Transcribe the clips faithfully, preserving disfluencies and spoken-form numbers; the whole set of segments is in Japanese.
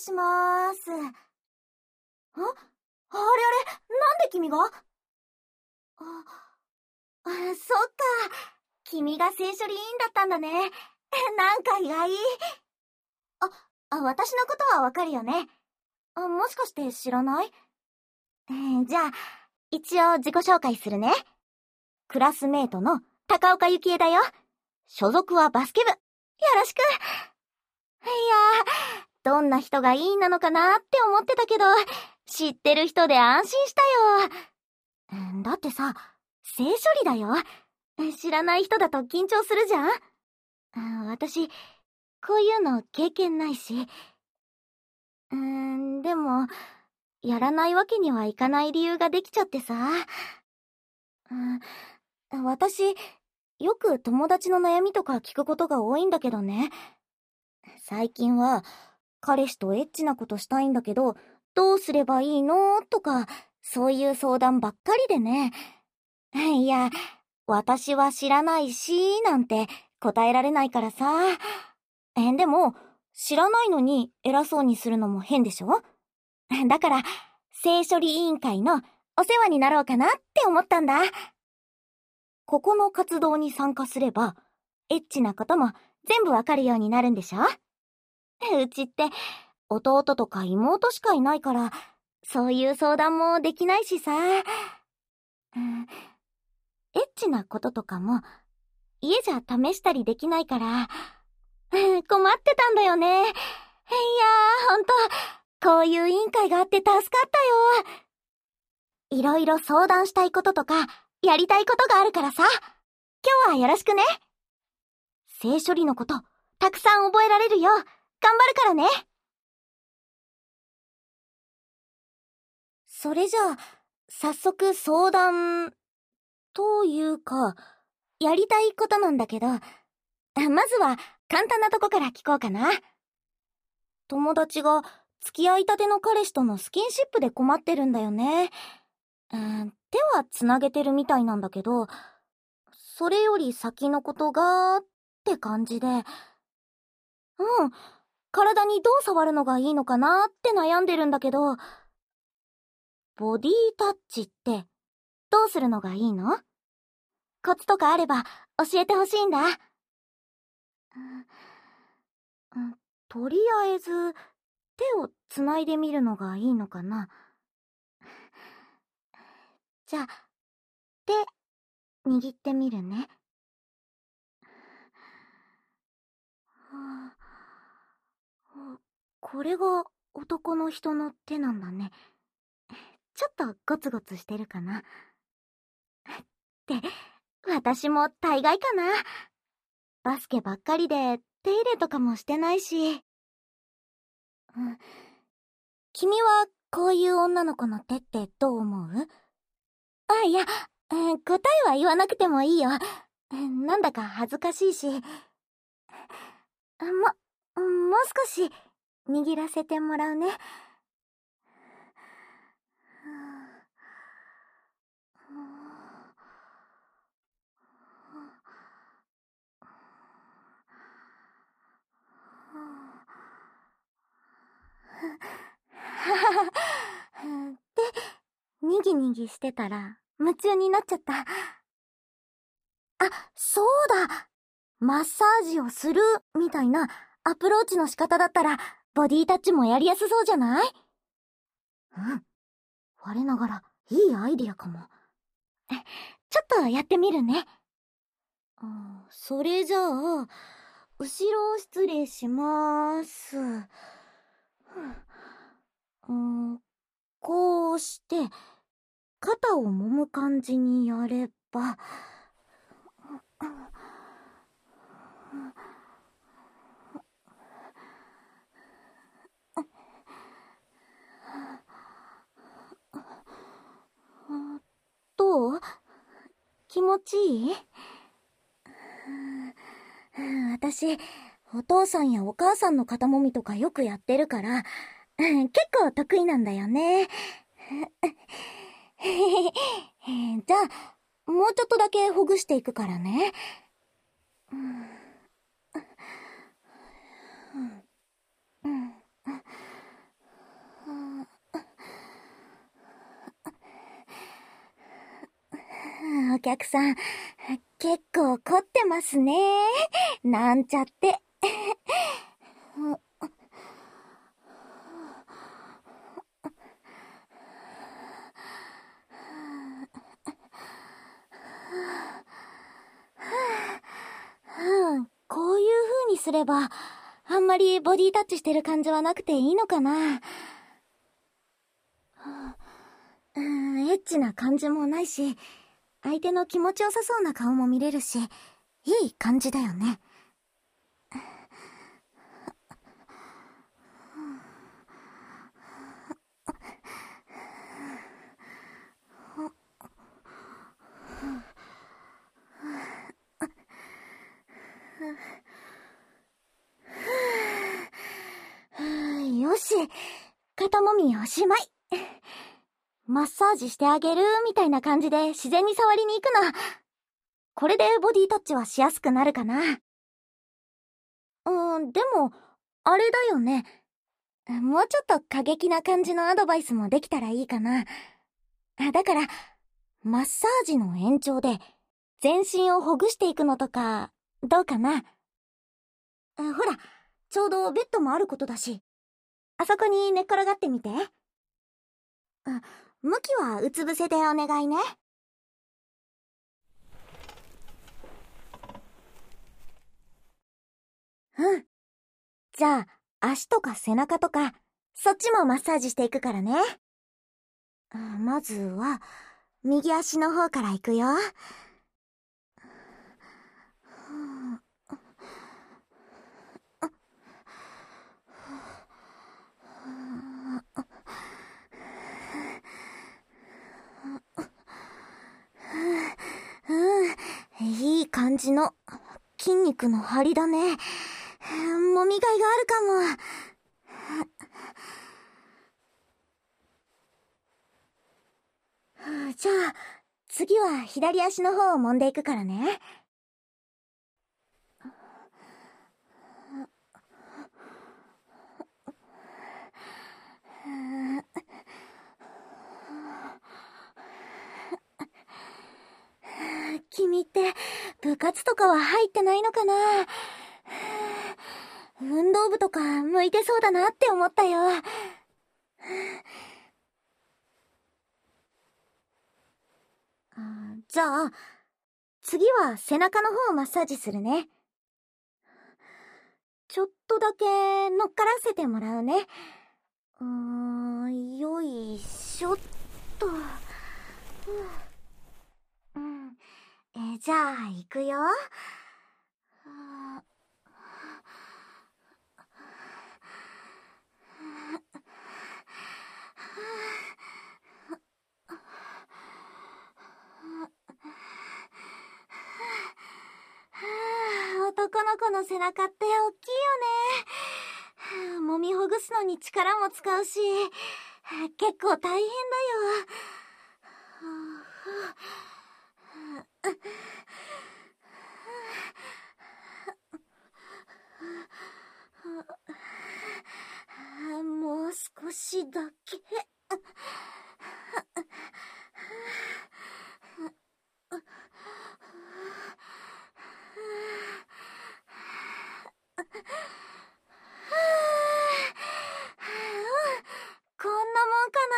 しまーす。あ、あれあれ、なんで君が？あ、あ、そっか。君が聖書理員だったんだね。なんか意外。あ、あ、私のことはわかるよね。あ、もしかして知らない？えー、じゃあ、一応自己紹介するね。クラスメイトの高岡幸恵だよ。所属はバスケ部。よろしく。いやー、どんな人がいいなのかなって思ってたけど、知ってる人で安心したよ。だってさ、聖書理だよ。知らない人だと緊張するじゃん。私、こういうの経験ないし。うーん、でも、やらないわけにはいかない理由ができちゃってさ。うん、私、よく友達の悩みとか聞くことが多いんだけどね。最近は、彼氏とエッチなことしたいんだけど、どうすればいいのとか、そういう相談ばっかりでね。いや、私は知らないし、なんて答えられないからさ。え、でも、知らないのに偉そうにするのも変でしょ？だから、聖書理委員会のお世話になろうかなって思ったんだ。ここの活動に参加すれば、エッチなことも全部わかるようになるんでしょ？うちって、弟とか妹しかいないから、そういう相談もできないしさ。うん、エッチなこととかも、家じゃ試したりできないから、困ってたんだよね。いやー、ほんと、こういう委員会があって助かったよ。いろいろ相談したいこととか、やりたいことがあるからさ。今日はよろしくね。聖書理のこと、たくさん覚えられるよう、頑張るからね。それじゃあ、早速相談、というか、やりたいことなんだけど、まずは簡単なとこから聞こうかな。友達が付き合いたての彼氏とのスキンシップで困ってるんだよね。うん、手はつなげてるみたいなんだけど、それより先のことがって感じで、うん、体にどう触るのがいいのかなって悩んでるんだけど、ボディタッチってどうするのがいいの？コツとかあれば教えてほしいんだ。うん、とりあえず手をつないでみるのがいいのかな。じゃあ、手握ってみるね。はあ、これが男の人の手なんだね。ちょっとゴツゴツしてるかな。って、私も大概かな。バスケばっかりで手入れとかもしてないし。うん、君はこういう女の子の手ってどう思う？あ、いや、えー、答えは言わなくてもいいよ。えー、なんだか恥ずかしいし。も、もう少し握らせてもらうね。で、にぎにぎしてたら夢中になっちゃった。あ、そうだ、マッサージをするみたいなアプローチの仕方だったらボディタッチもやりやすそうじゃない？うん、我ながらいいアイディアかも。ちょっとやってみるね。あ、それじゃあ、後ろ失礼しまーす。うん、こうして肩を揉む感じにやれば、どう？気持ちいい？私、お父さんやお母さんの肩もみとかよくやってるから、結構得意なんだよね。じゃあ、もうちょっとだけほぐしていくからね。 お客さん、結構凝ってますね。なんちゃって。うん、こういう風にすれば、あんまりボディタッチしてる感じはなくていいのかな。うん、エッチな感じもないし、相手の気持ちよさそうな顔も見れるし、いい感じだよね。よし、肩もみおしまい。マッサージしてあげるみたいな感じで自然に触りに行くの。これでボディタッチはしやすくなるかな。うん、でも、あれだよね。もうちょっと過激な感じのアドバイスもできたらいいかな。だから、マッサージの延長で全身をほぐしていくのとか、どうかな。ほら、ちょうどベッドもあることだし、あそこに寝っ転がってみて。あ、向きはうつ伏せでお願いね。うん。じゃあ、足とか背中とか、そっちもマッサージしていくからね。まずは、右足の方から行くよ。うん、いい感じの筋肉の張りだね。もみがいがあるかも。じゃあ、次は左足の方を揉んでいくからね。君って部活とかは入ってないのかな。運動部とか向いてそうだなって思ったよ。じゃあ、次は背中の方をマッサージするね。ちょっとだけ乗っからせてもらうね。うーん、よいしょっと。うん。えー、じゃあ、行くよ。男の子の背中って大きいよね。揉みほぐすのに力も使うし、結構大変だよ。もう少しだけ。こんなもんか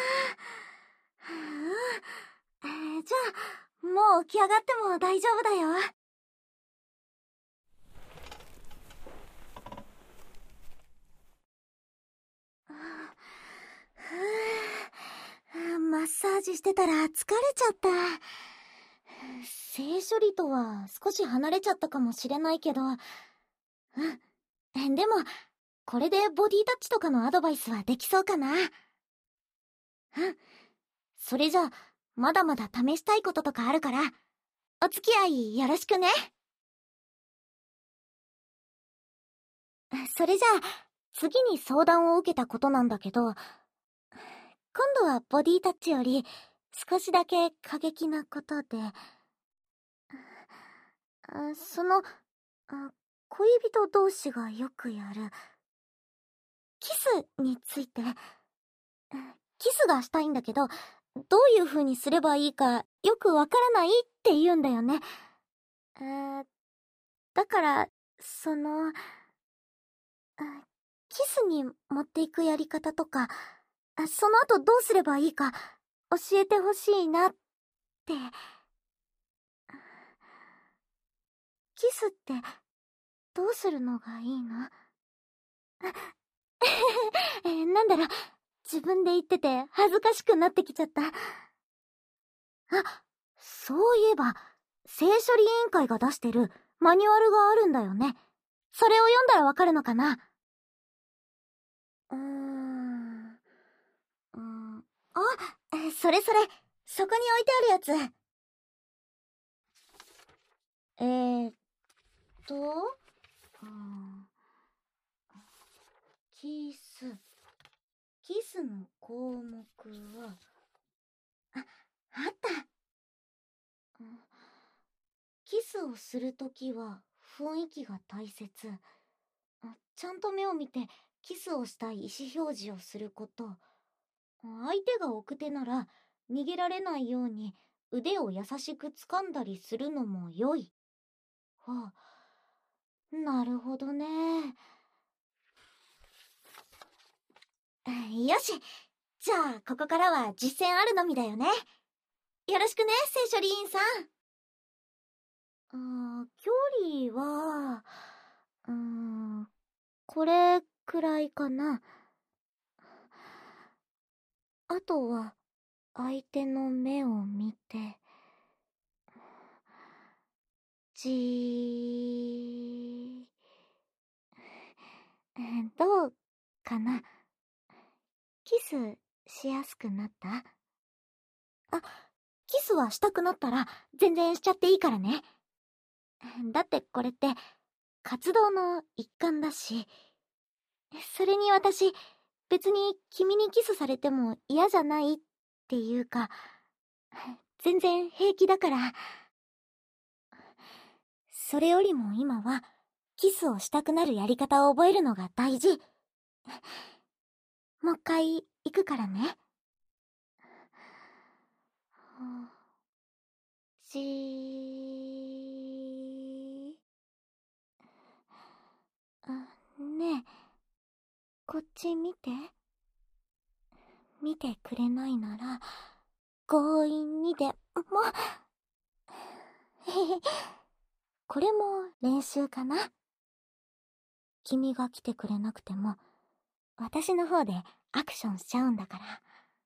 な。えー、じゃあ、もう起き上がっても大丈夫だよ。マッサージしてたら疲れちゃった。性処理とは少し離れちゃったかもしれないけど、うん。でも、これでボディタッチとかのアドバイスはできそうかな。うん。それじゃあ、まだまだ試したいこととかあるから、お付き合いよろしくね。それじゃあ、次に相談を受けたことなんだけど、今度はボディタッチより少しだけ過激なことで、その、恋人同士がよくやる、キスについて、キスがしたいんだけど、どういう風にすればいいかよくわからないって言うんだよね。えー、だから、その、あキスに持っていくやり方とか、あその後どうすればいいか教えてほしいなって。キスってどうするのがいいの？えーなんだろう、自分で言ってて恥ずかしくなってきちゃった。あ、そういえば、性処理委員会が出してるマニュアルがあるんだよね。それを読んだらわかるのかな？うーん。うーん。あ、えそれそれ、そこに置いてあるやつ。えーっと、うーん。キス。キスの項目は、あ、あった。うん、キスをするときは雰囲気が大切。あちゃんと目を見てキスをしたい意思表示をすること。相手が奥手なら逃げられないように腕を優しく掴んだりするのも良い。はあ、なるほどね。よし、じゃあここからは実践あるのみだよね。よろしくね、聖書リーンさん。あー、距離は、うーん、これくらいかな。あとは、相手の目を見て、じー、どうかな？キスしやすくなった？あ、キスはしたくなったら全然しちゃっていいからね。だってこれって活動の一環だし、それに私、別に君にキスされても嫌じゃないっていうか、全然平気だから。それよりも今は、キスをしたくなるやり方を覚えるのが大事。もう一回行くからね。じー。あ、ねえ、こっち見て。見てくれないなら、強引にでも。これも練習かな。君が来てくれなくても、私の方でアクションしちゃうんだから。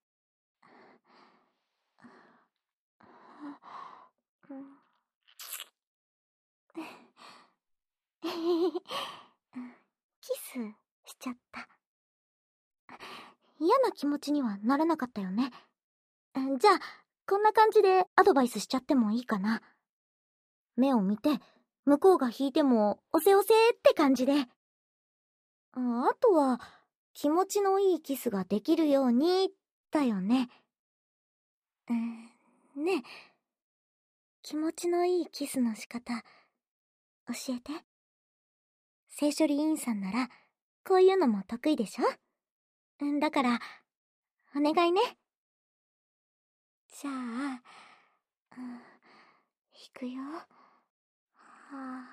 キスしちゃった。嫌な気持ちにはならなかったよね。じゃあ、こんな感じでアドバイスしちゃってもいいかな。目を見て、向こうが引いても、おせおせって感じで。あとは、気持ちのいいキスができるように、だよね。うん、ねえ、気持ちのいいキスの仕方、教えて。聖書リーンさんなら、こういうのも得意でしょ？だから、お願いね。じゃあ、うん、弾くよ。はあ、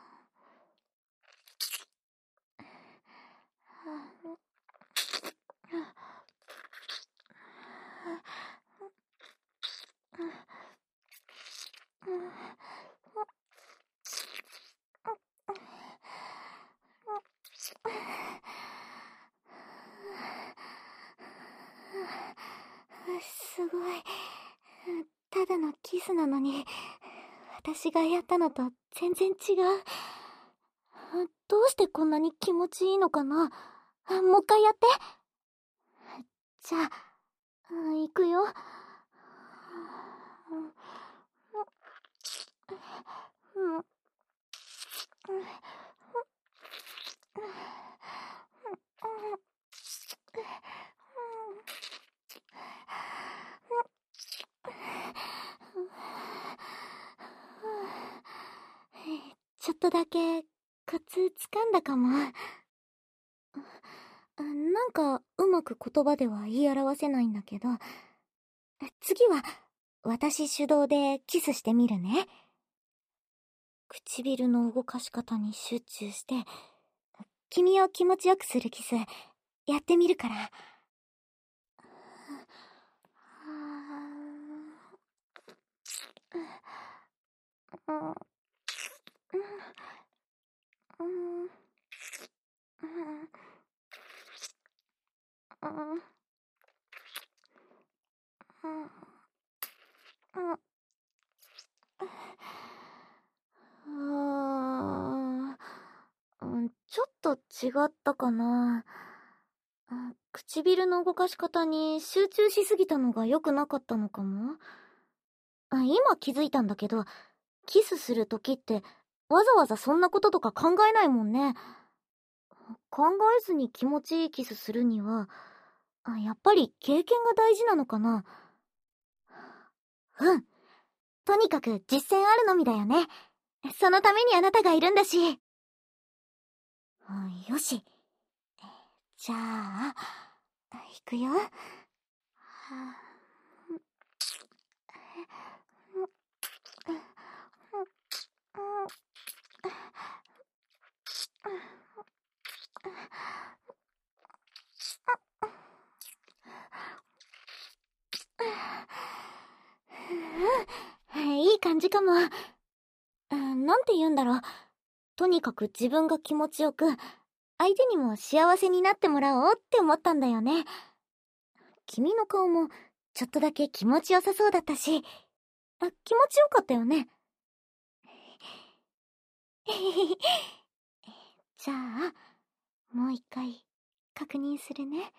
すごい。ただのキスなのに、私がやったのと全然違う。どうしてこんなに気持ちいいのかな？もう一回やって。じゃあ、行くよ。ちょっとだけコツ掴んだかも。なんかうまく言葉では言い表せないんだけど、次は私主導でキスしてみるね。唇の動かし方に集中して、君を気持ちよくするキス、やってみるから。うん、ちょっと違ったかな。あ、唇の動かし方に集中しすぎたのが良くなかったのかも。あ、今気づいたんだけど、キスするときってわざわざそんなこととか考えないもんね。考えずに気持ちいいキスするには、あ、やっぱり経験が大事なのかな。うん。とにかく実践あるのみだよね。そのためにあなたがいるんだし。うん、よし。じゃあ、いくよ。うん、いい感じかも。うん、なんて言うんだろう。とにかく自分が気持ちよく、相手にも幸せになってもらおうって思ったんだよね。君の顔もちょっとだけ気持ちよさそうだったし、あ、気持ちよかったよね。じゃあ、もう一回確認するね。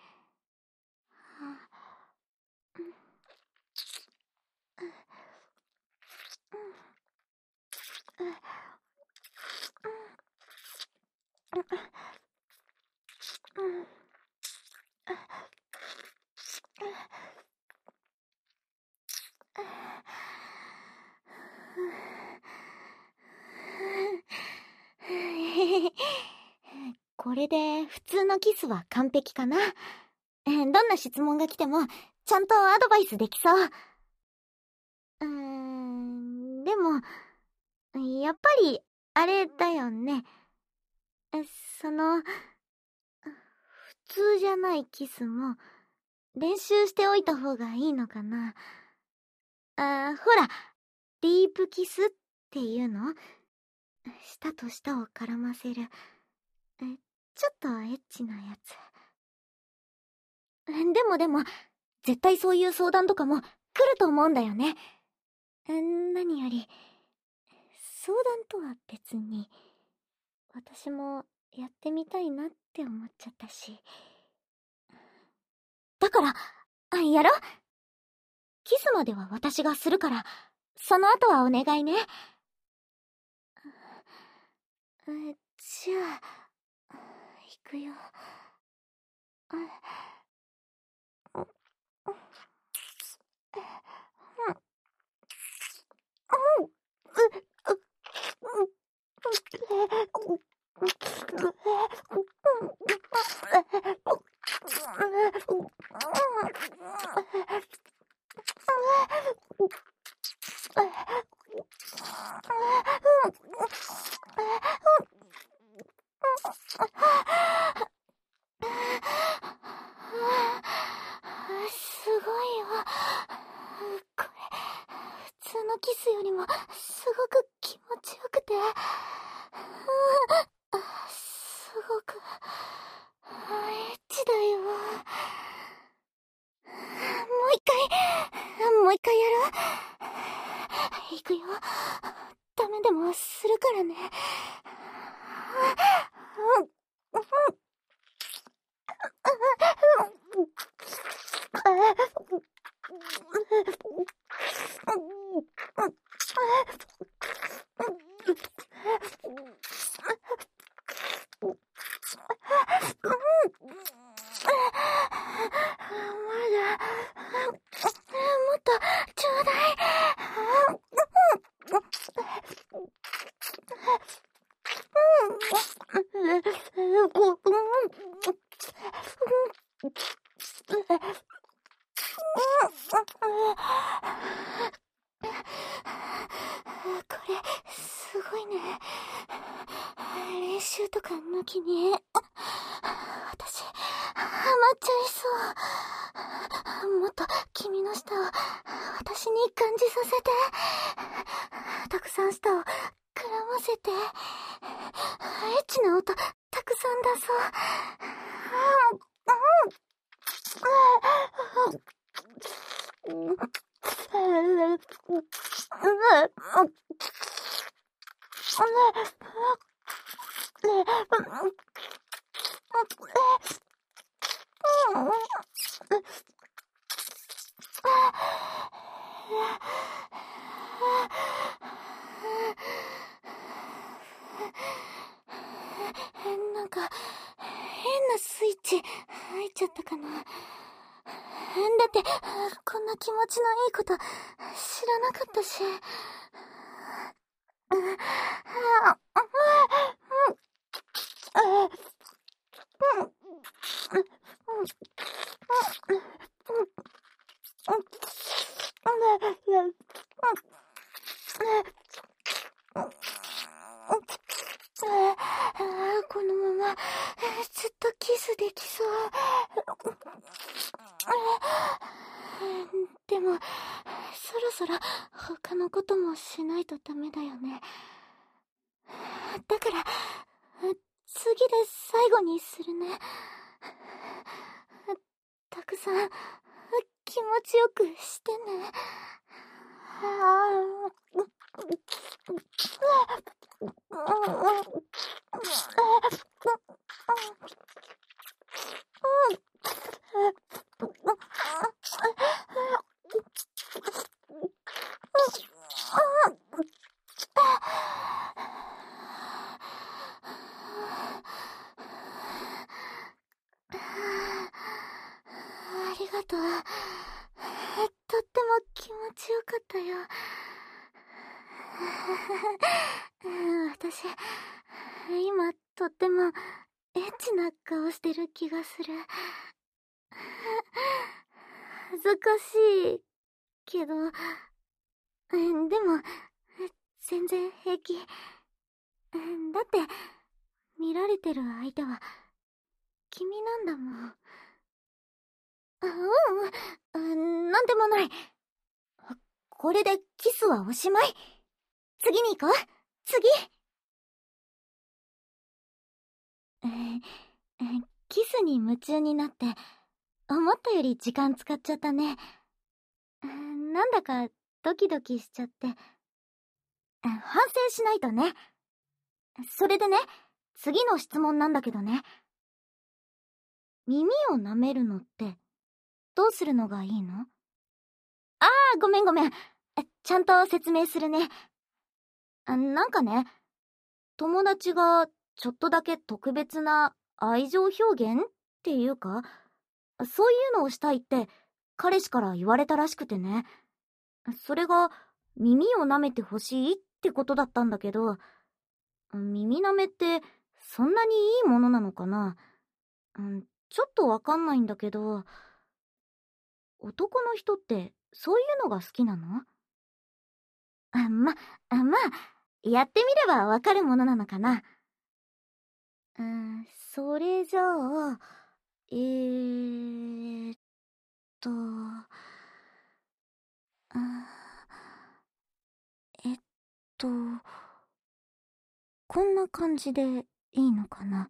これで普通のキスは完璧かな。どんな質問が来てもちゃんとアドバイスできそう。うーん、でもやっぱりあれだよね。その普通じゃないキスも練習しておいた方がいいのかな。あ、ほら、ディープキスっていうの？舌と舌を絡ませる、え、ちょっとエッチなやつ。でもでも、絶対そういう相談とかも来ると思うんだよね。何より、相談とは別に、私もやってみたいなって思っちゃったし。だから、あ、やろ？キスまでは私がするから、その後はお願いね。え、じゃあ、行くよ。すごいわ。これ、普通のキスよりもすごく気持ちよくて、すごくエッチだよ。もう一回、もう一回やろう。いくよ。ダメでもするからね。もっとちょうだい。 練習とか抜きに、私、ハマっちゃいそう。もっと君の舌を私に感じさせて。たくさん舌をくらませて。エッチな音、たくさん出そう。なんか、変なスイッチ入っちゃったかな。だって、こんな気持ちのいいこと知らなかったし。このままずっとキスできそう。でもそろそろ他のこともしないとダメだよね。だから次で最後にするね。たくさん気持ちよくしてね。ありがとう。とっても気持ちよかったよ。私、今とってもエッチな顔してる気がする。恥ずかしいけど、でも全然平気。だって見られてる相手は君なんだもん。ううん、なんでもない。これでキスはおしまい。次に行こう。次。えー、キスに夢中になって思ったより時間使っちゃったね。なんだかドキドキしちゃって。反省しないとね。それでね、次の質問なんだけどね。耳を舐めるのってどうするのがいいの？ああ、ごめんごめん。ちゃんと説明するね。なんかね、友達がちょっとだけ特別な愛情表現っていうか、そういうのをしたいって彼氏から言われたらしくてね。それが耳を舐めてほしいってことだったんだけど、耳舐めってそんなにいいものなのかな？うん、ちょっとわかんないんだけど、男の人ってそういうのが好きなの？あ、ま、あ、まあ、やってみればわかるものなのかな。うん、それじゃあ、えーっと、あ、えっと、こんな感じでいいのかな。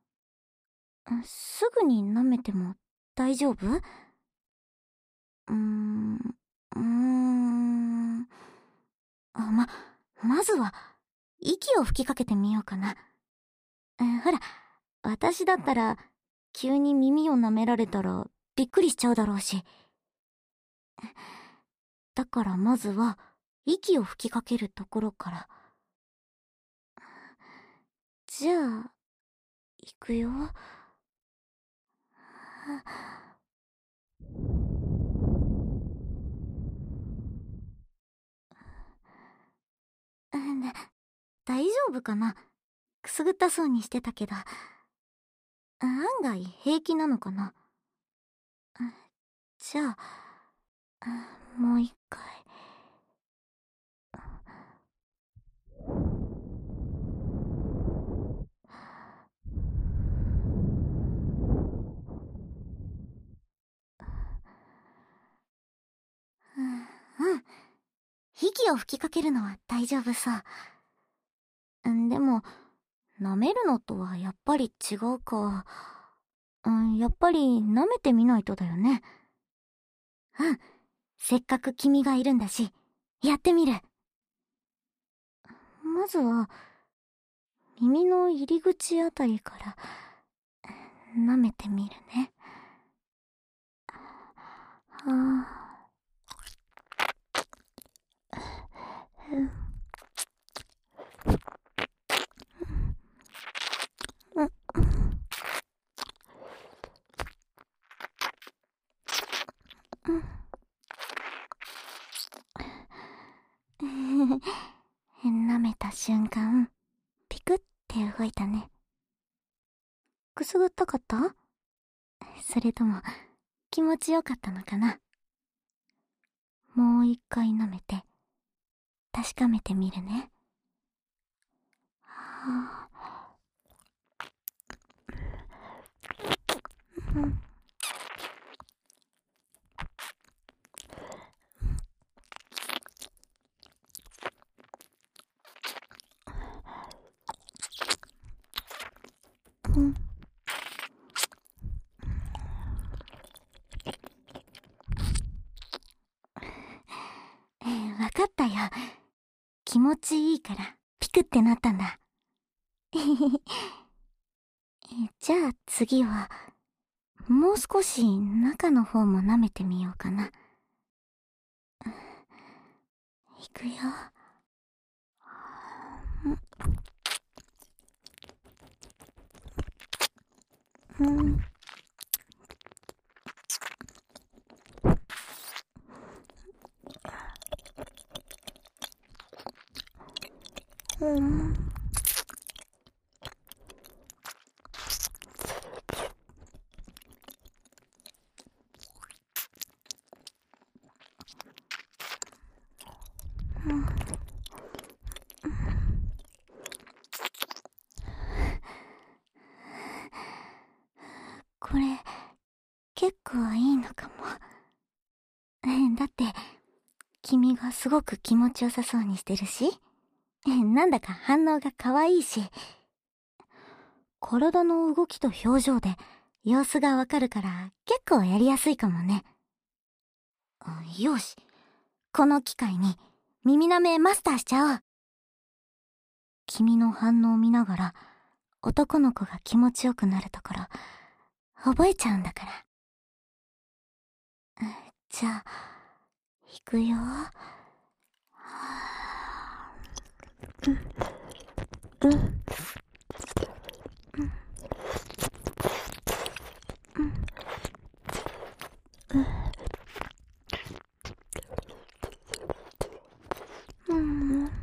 すぐに舐めても大丈夫？うーん、うーん。あ、ま、まずは、息を吹きかけてみようかな。ほら、私だったら、急に耳を舐められたら、びっくりしちゃうだろうし。だからまずは、息を吹きかけるところから。じゃあ、いくよ。大丈夫かな？くすぐったそうにしてたけど。案外平気なのかな？じゃあ、もう一回。 息を吹きかけるのは大丈夫そう。んでも、舐めるのとはやっぱり違うか。うん、やっぱり舐めてみないとだよね。うん、せっかく君がいるんだし、やってみる。まずは、耳の入り口あたりから、舐めてみるね。はあ。舐めた瞬間、ピクって動いたね。くすぐったかった？それとも、気持ちよかったのかな？もう一回舐めて、確かめてみるね。はあ。うん。うん。わかったよ。気持ちいいからピクってなったんだ。じゃあ次はもう少し中の方も舐めてみようかな。いくよ。うん。うん。これ結構いいのかも。だって君がすごく気持ちよさそうにしてるし、なんだか反応が可愛いし、体の動きと表情で様子がわかるから結構やりやすいかもね。よし、この機会に耳舐めマスターしちゃおう。君の反応を見ながら男の子が気持ちよくなるところ覚えちゃうんだから。じゃあ行くよ。うんうんうんうんうん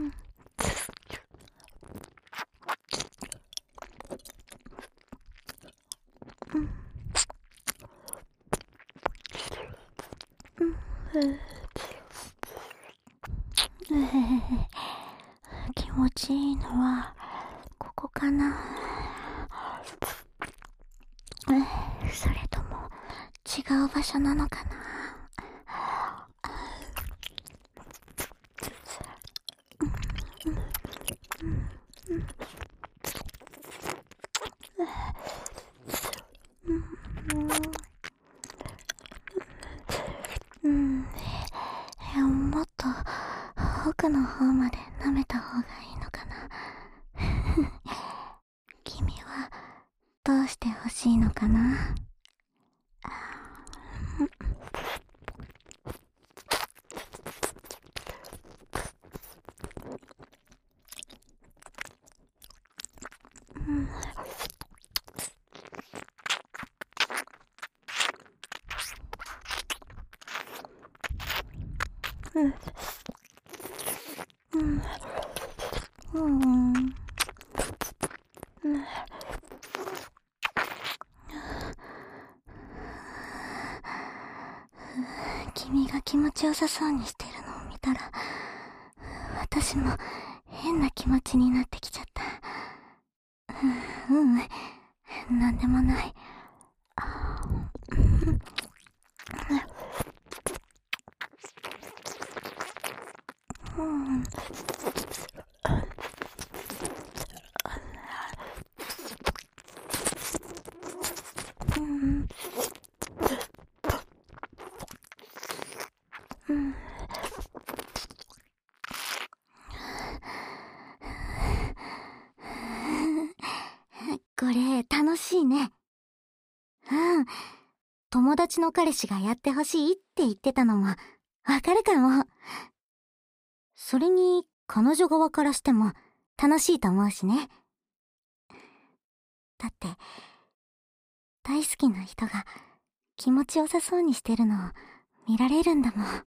気持ちいいのはここかな。それとも違う場所なのかな。うん、え、もっと奥の方まで舐めた方がいいのかな。君はどうしてほしいのかな。うんうんうんうん。君が気持ちよさそうにしてるのを見たら私も変な気持ちになってきちゃった。ううん、なんでもない。 これ、楽しいね。うん。友達の彼氏がやってほしいって言ってたのも、わかるかも。それに、彼女側からしても、楽しいと思うしね。だって、大好きな人が、気持ちよさそうにしてるのを、見られるんだもん。あ、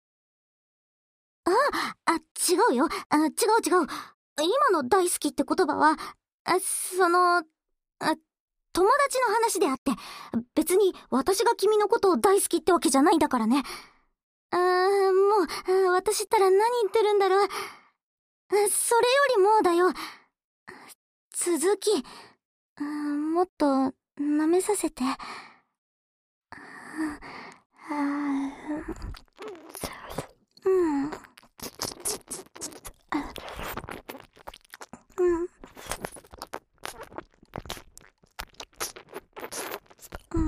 あ、違うよ。あ、違う違う。今の大好きって言葉は、あ、その、あ、友達の話であって、別に私が君のことを大好きってわけじゃないんだからね。あー、もう、私ったら何言ってるんだろう。それよりもだよ。続き、もっと舐めさせて。うん。うん。うん。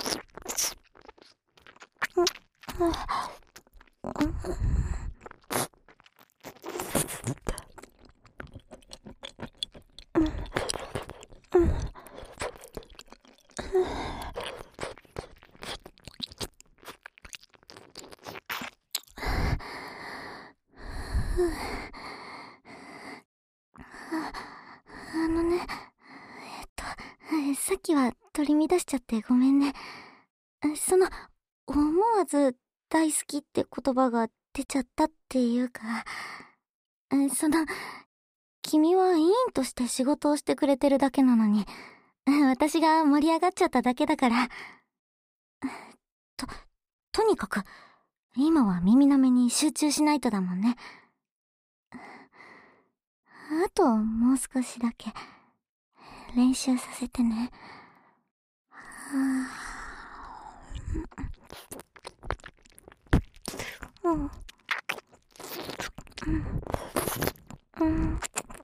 あのね、えっと、さっきは取り乱しちゃってごめんね。その、思わず大好きって言葉が出ちゃったっていうか、その、君は委員として仕事をしてくれてるだけなのに、私が盛り上がっちゃっただけだから。と、とにかく、今は耳なめに集中しないとだもんね。あともう少しだけ練習させてね。うん。うん。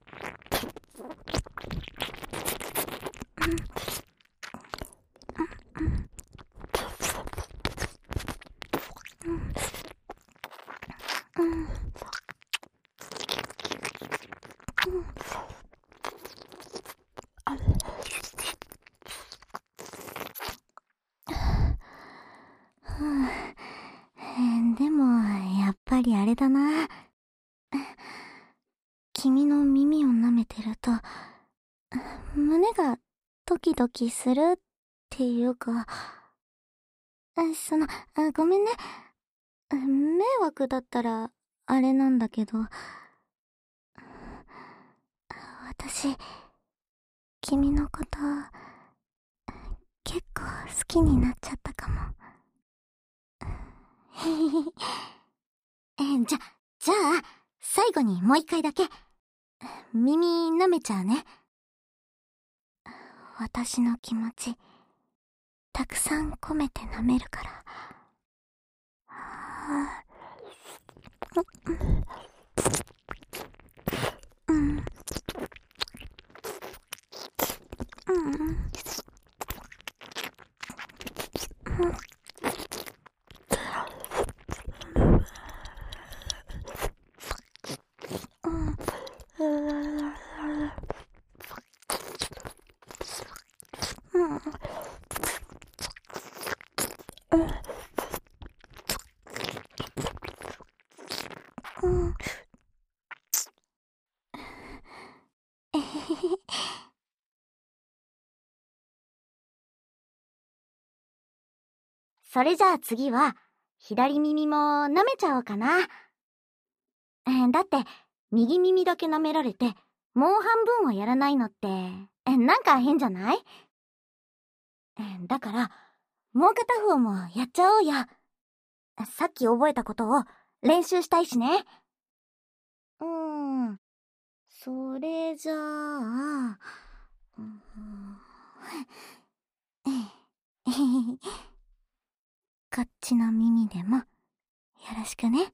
でも、やっぱりあれだな。君の耳を舐めてると、胸がドキドキするっていうか、その、ごめんね。迷惑だったら、あれなんだけど、私、君のこと、結構好きになっちゃったかも。え、じゃ、じゃあ、最後にもう一回だけ、耳舐めちゃうね。私の気持ち、たくさん込めて舐めるから。うん。うん。それじゃあ次は、左耳も舐めちゃおうかな。だって、右耳だけ舐められて、もう半分はやらないのって、なんか変じゃない？だから、もう片方もやっちゃおうよ。さっき覚えたことを練習したいしね。うーん、それじゃあ、うん、こっちの耳でもよろしくね。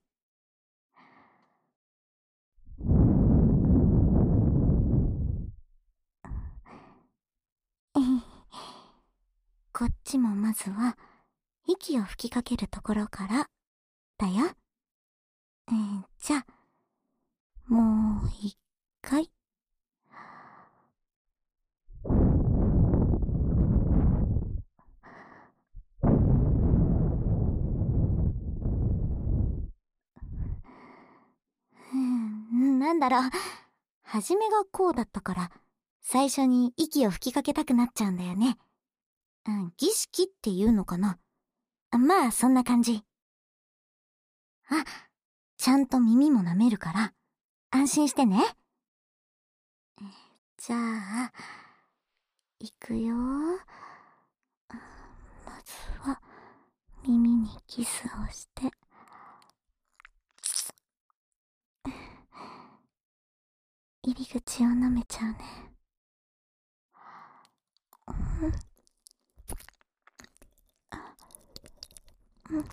こっちもまずは息を吹きかけるところからだよ。えー、じゃあもう一回。 だろう。はじめがこうだったから、最初に息を吹きかけたくなっちゃうんだよね。うん、儀式っていうのかな。まあ、そんな感じ。あ、ちゃんと耳も舐めるから、安心してね。じゃあ、いくよ。まずは、耳にキスをして。入り口を舐めちゃうね。うん。うん。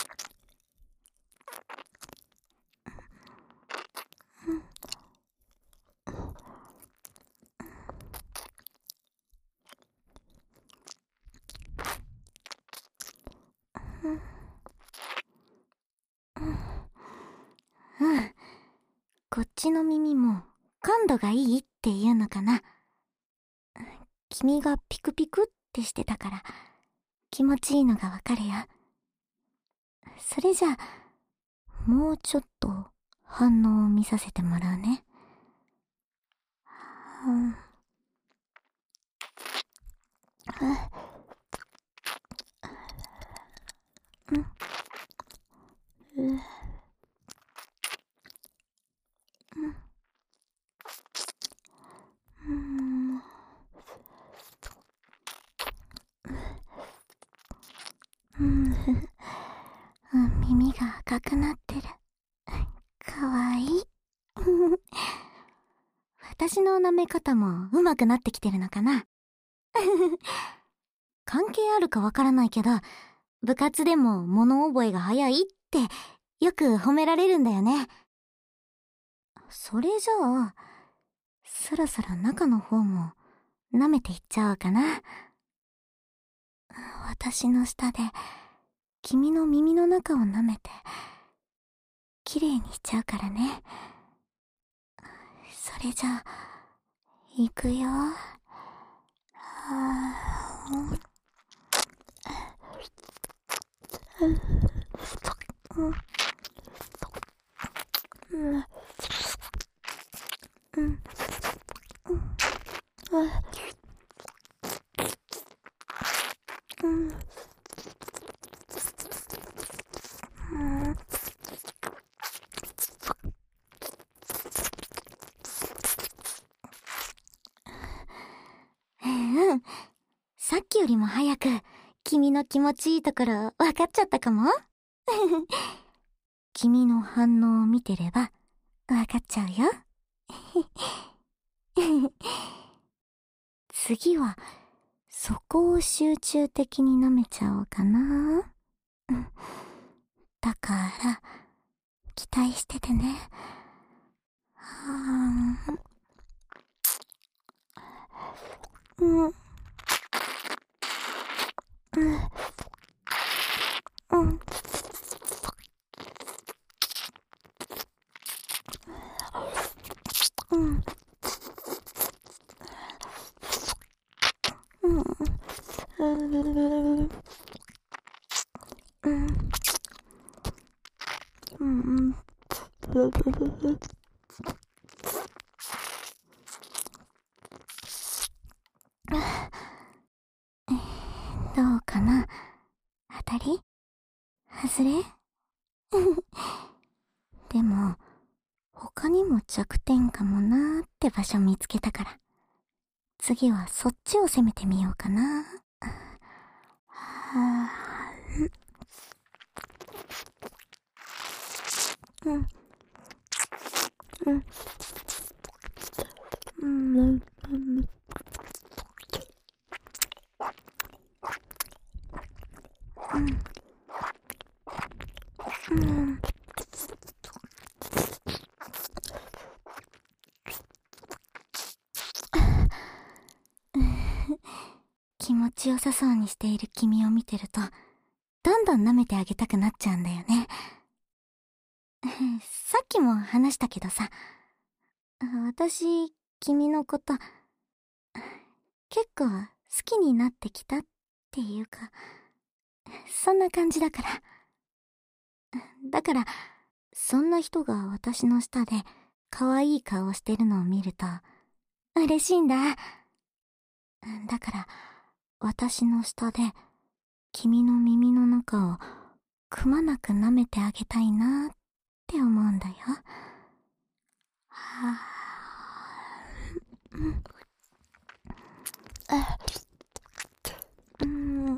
うん。こっちの耳も感度がいいっていうのかな。君がピクピクってしてたから気持ちいいのがわかるよ。それじゃあ、もうちょっと反応を見させてもらうね。うん。うん。うん。うん。うん、耳が赤くなってる。かわいい。私の舐め方も上手くなってきてるのかな。関係あるかわからないけど、部活でも物覚えが早いってよく褒められるんだよね。それじゃあ、そろそろ中の方も舐めていっちゃおうかな。私の舌で君の耳の中を舐めてきれいにしちゃうからね。それじゃあ、いくよ。うん。さっきよりも早く君の気持ちいいところ分かっちゃったかも。君の反応を見てれば分かっちゃうよ。次はそこを集中的に舐めちゃおうかな。だから期待しててね。はーん。うん。うん。うん。うん。うん。うん。うん。どうかな？当たり？外れ？でも、他にも弱点かもなーって場所見つけたから、次はそっちを攻めてみようかな。はぁ、うん。うん。うん。うん。うん。気持ちよさそうにしている君を見てると、どんどん舐めてあげたくなっちゃうんだよね。さっきも話したけどさ、私、君のこと、結構好きになってきたっていうか、そんな感じだから。だから、そんな人が私の下で可愛い顔してるのを見ると嬉しいんだ。だから私の下で君の耳の中をくまなく舐めてあげたいなって思うんだよ。はぁ、うん、あ、うん、うん、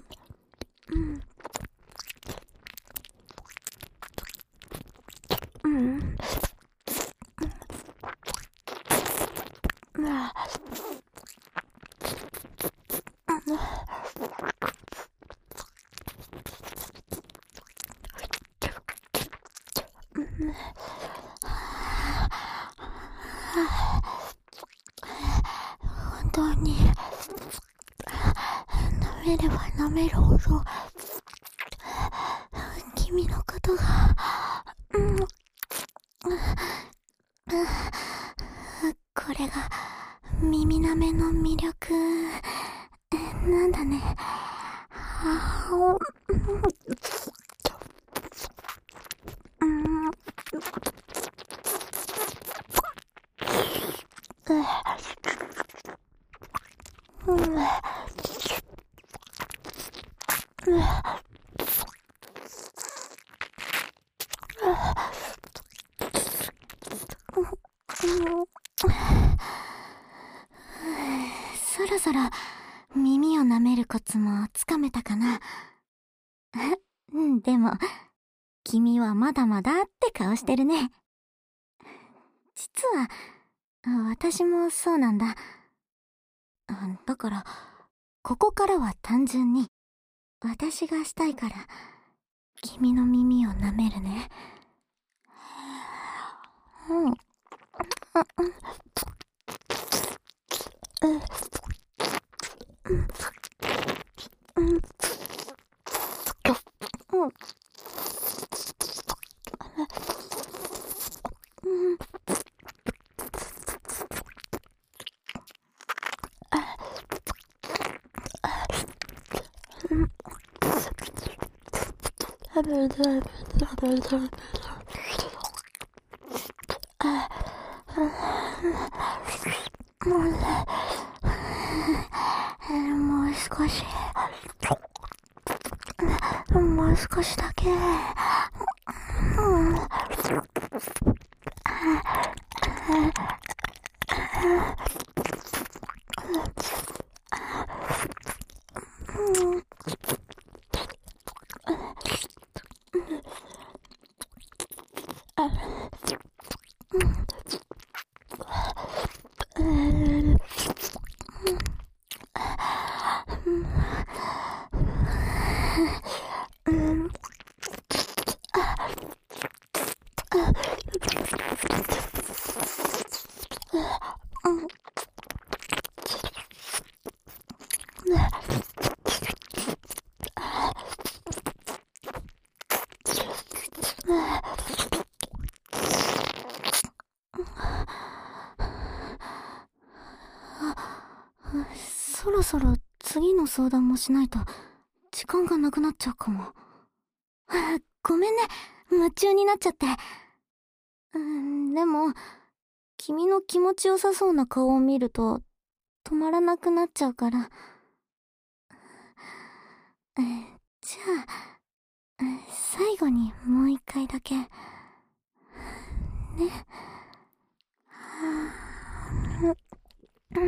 うん、あ、本当に舐めれば舐めるほど君のことが、うん、これが耳舐めの魅力なんだね。うん、そろそろ耳を舐めるコツもつかめたかな。うん、でも君はまだまだって顔してるね。実は私もそうなんだ。だからここからは単純に私がしたいから君の耳を舐めるね。うん。もう少し、もう少しだけ。そろそろ次の相談もしないと時間がなくなっちゃうかも。ごめんね、夢中になっちゃって。うん、でも君の気持ちよさそうな顔を見ると止まらなくなっちゃうから。えじゃあ最後にもう一回だけね。うん。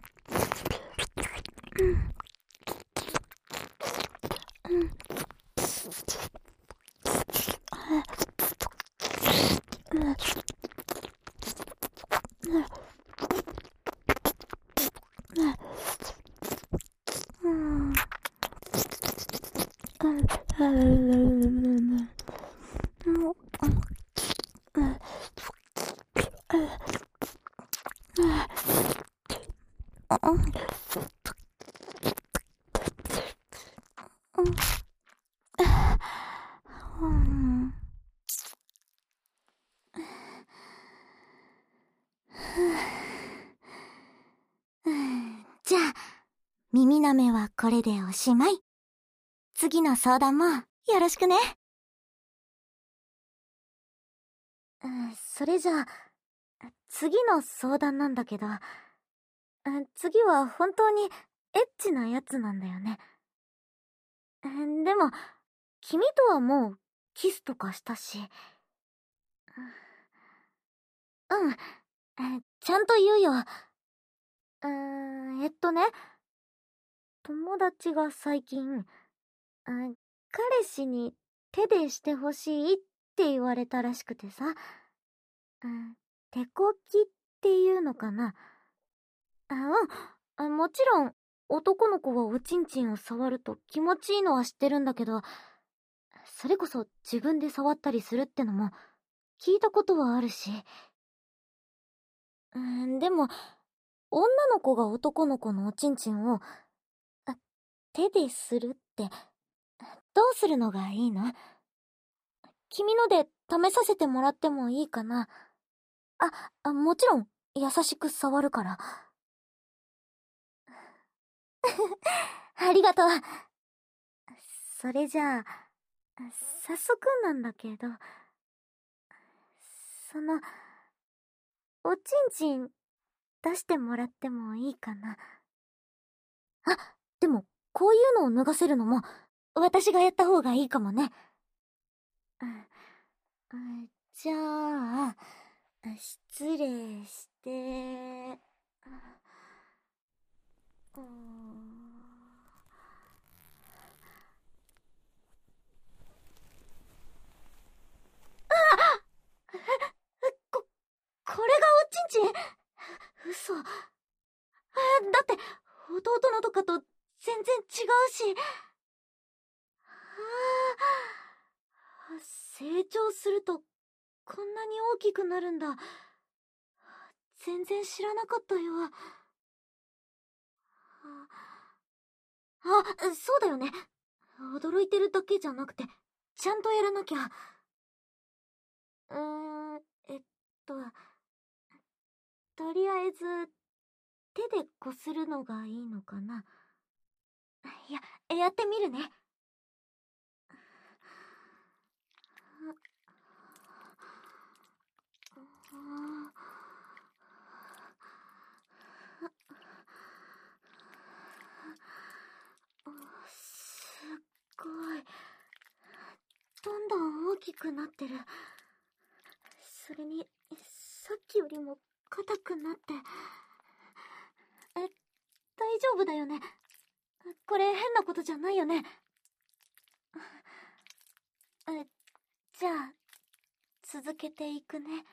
じゃあ耳舐めはこれでおしまい。次の相談もよろしくね。それじゃあ次の相談なんだけど、次は本当にエッチなやつなんだよね。でも、君とはもうキスとかしたし。うん、ちゃんと言うよ。うーん、えっとね、友達が最近、彼氏に手でしてほしいって言われたらしくてさ、手こきっていうのかな。あ、うん、もちろん男の子がおちんちんを触ると気持ちいいのは知ってるんだけど、それこそ自分で触ったりするってのも聞いたことはあるし。うん、でも女の子が男の子のおちんちんを手でするってどうするのがいいの？君ので試させてもらってもいいかな？あ、あ、もちろん優しく触るから。ありがとう。それじゃあ早速なんだけど、そのおちんちん出してもらってもいいかな？あ、でもこういうのを脱がせるのも私がやった方がいいかもね。うん、じゃあ失礼して、うーん、こ、これがおちんちん？嘘。だって弟のとかと全然違うし。成長するとこんなに大きくなるんだ。全然知らなかったよ。あ、そうだよね。驚いてるだけじゃなくてちゃんとやらなきゃ。うーん、えっととりあえず手でこするのがいいのかな。いや、やってみるね。すっごい、どんどん大きくなってる。それにさっきよりも硬くなって。え、大丈夫だよね？これ変なことじゃないよね？え、じゃあ続けていくね。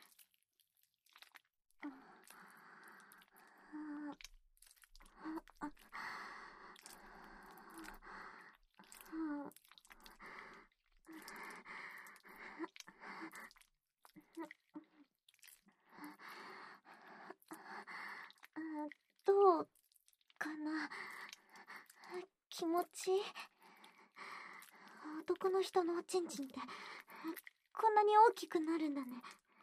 どうかな？気持ちいい？男の人のおちんちんってこんなに大きくなるんだね。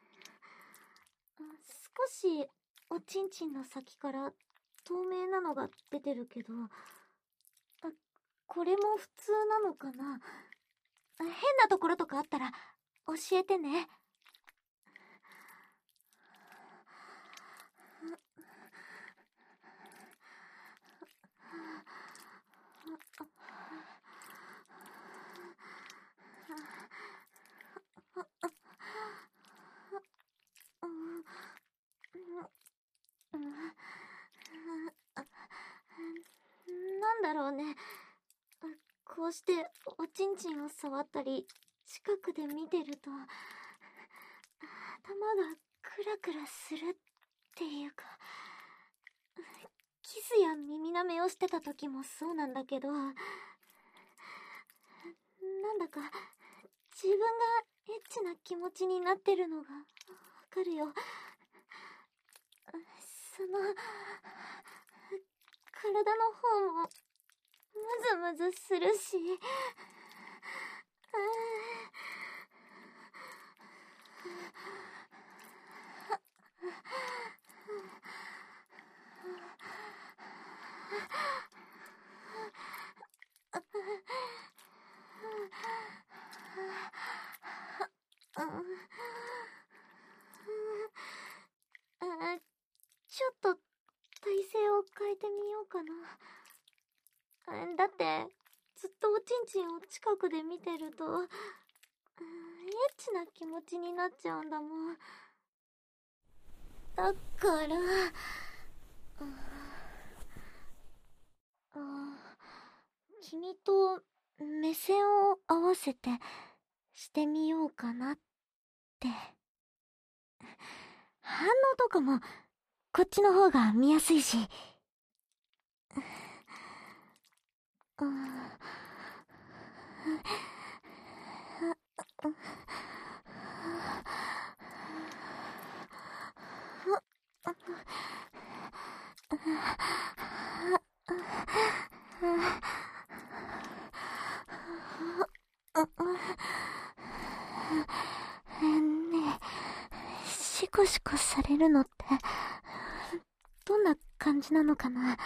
少しおちんちんの先から透明なのが出てるけど、これも普通なのかな？変なところとかあったら教えてね。なんだろうね、こうしておちんちんを触ったり近くで見てると頭がクラクラするっていうか、キスや耳舐めをしてた時もそうなんだけど、なんだか自分がエッチな気持ちになってるのがわかるよ。その体の方もムズムズするし、 を変えてみようかな。だって、ずっとおちんちんを近くで見てると、エッチな気持ちになっちゃうんだもん。だから、君と目線を合わせてしてみようかなって。反応とかもこっちの方が見やすいし。ねえ、シコシコされるのってどんな感じなのかな。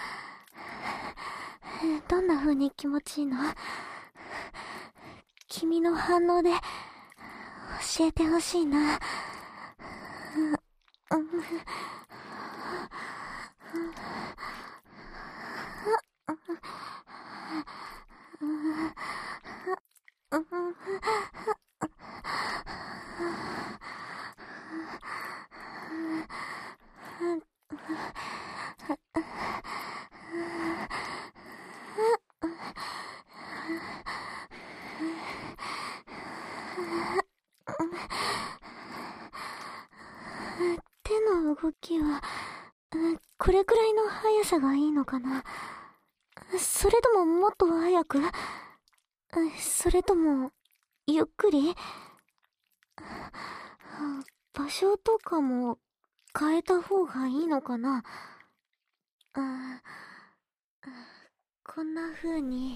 どんな風に気持ちいいの？君の反応で教えてほしいな。手の動きはこれくらいの速さがいいのかな。それとももっと速く？それともゆっくり？場所とかも変えた方がいいのかな。あ、こんな風に。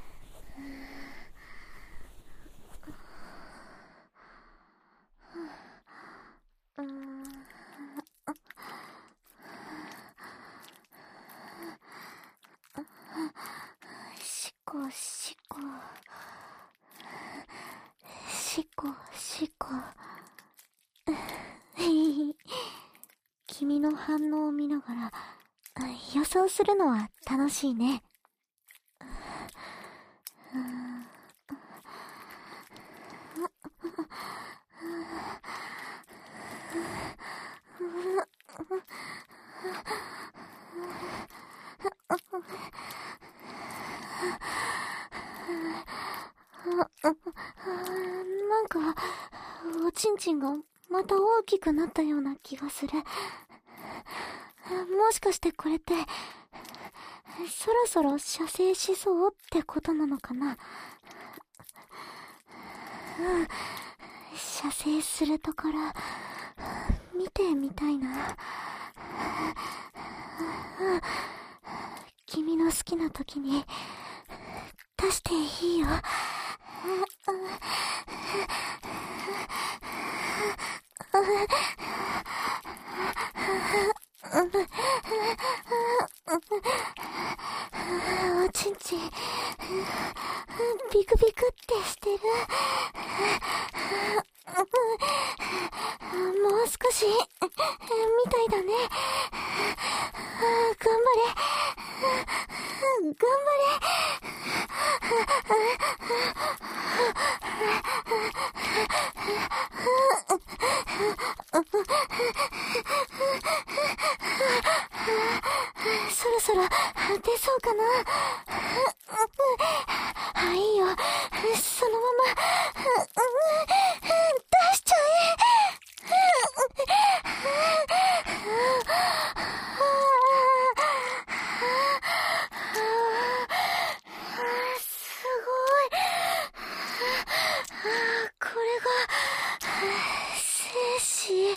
うーん。しこしこしこしこ。君の反応を見ながら予想するのは楽しいね。なんかおちんちんがまた大きくなったような気がする。もしかしてこれってそろそろ射精しそうってことなのかな。射精するところ見てみたいな。君の好きな時に出していいよ。おちんちんビクビクってしてる。もう少しみたいだね。頑張れ頑張れ。そろそろ出そうかな。あ、いいよ、そのまま出しちゃえ。すごい。これが精子。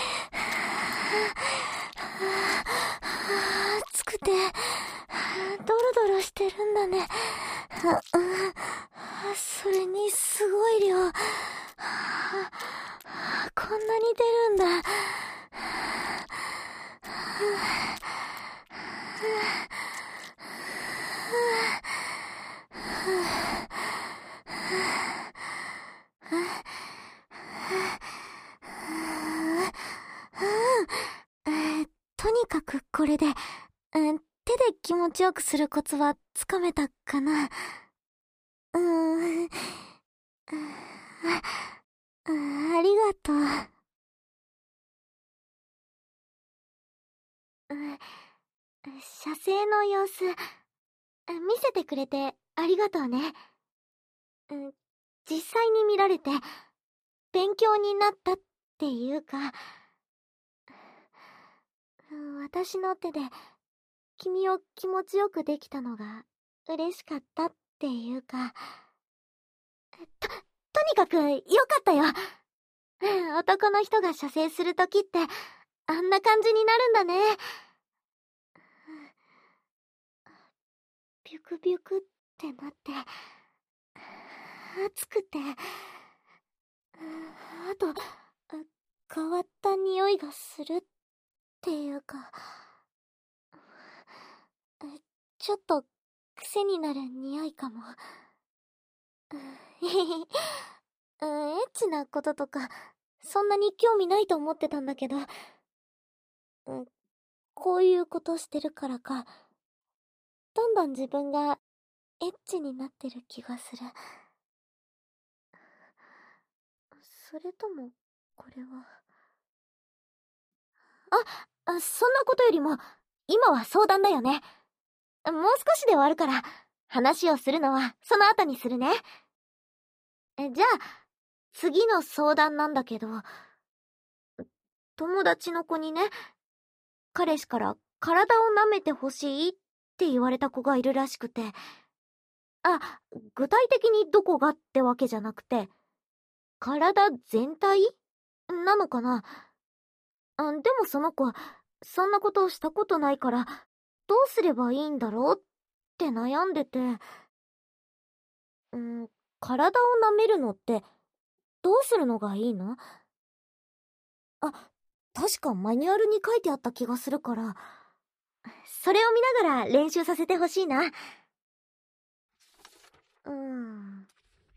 熱くてドロドロしてるんだね。それにすごい量。こんなに出るんだ。とにかくこれでうん、手で気持ちよくするコツはつかめたかな。うーん。あ、ありがとう。うん、写生の様子、見せてくれてありがとうね。うん、実際に見られて、勉強になったっていうか、私の手で君を気持ちよくできたのが嬉しかったっていうか、と、とにかくよかったよ。男の人が射精するときってあんな感じになるんだね。ビュクビュクってなって、熱くて、あと、変わった匂いがするっていうか、ちょっと癖になる匂いかも。エッチなこととかそんなに興味ないと思ってたんだけど、こういうことしてるからか、どんどん自分がエッチになってる気がする。それともこれは、あ、あ、そんなことよりも今は相談だよね。もう少しで終わるから話をするのはその後にするね。え、じゃあ次の相談なんだけど、友達の子にね、彼氏から体を舐めてほしいって言われた子がいるらしくて、あ、具体的にどこがってわけじゃなくて、体全体なのかな。あ、でもその子、そんなことをしたことないから、どうすればいいんだろうって悩んでて、うん、体を舐めるのって、どうするのがいいの？あ、確かマニュアルに書いてあった気がするから、それを見ながら練習させてほしいな。うーん。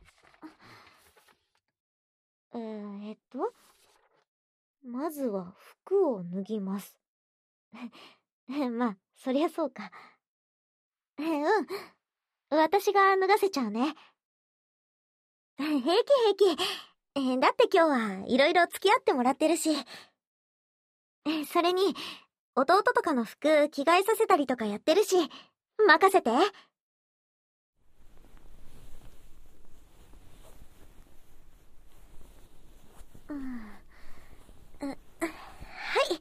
えー、えっと、まずは服を脱ぎます。まあ、そりゃそうか。うん。私が脱がせちゃうね。平気平気。えだって今日はいろいろ付き合ってもらってるし。それに、弟とかの服着替えさせたりとかやってるし、任せて。うん、はい。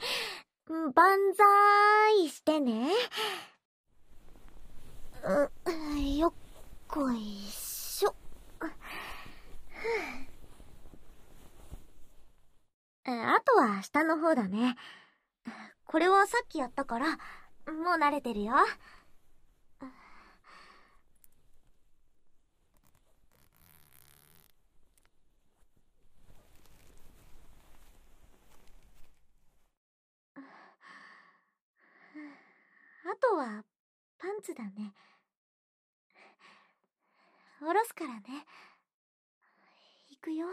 万歳してね。う、よっこいしょ。あとは下の方だね。これはさっきやったから、もう慣れてるよ。あとは、パンツだね。下ろすからね。いくよ。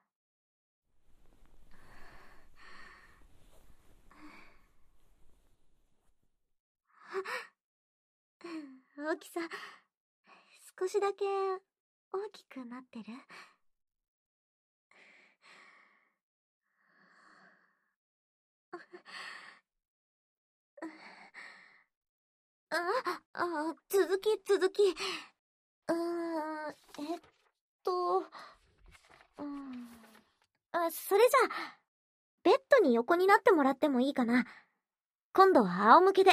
大きさ、少しだけ大きくなってる？あ、あ、続き続き。うーん、えっと、うん。あ、それじゃあ、ベッドに横になってもらってもいいかな。今度は仰向けで。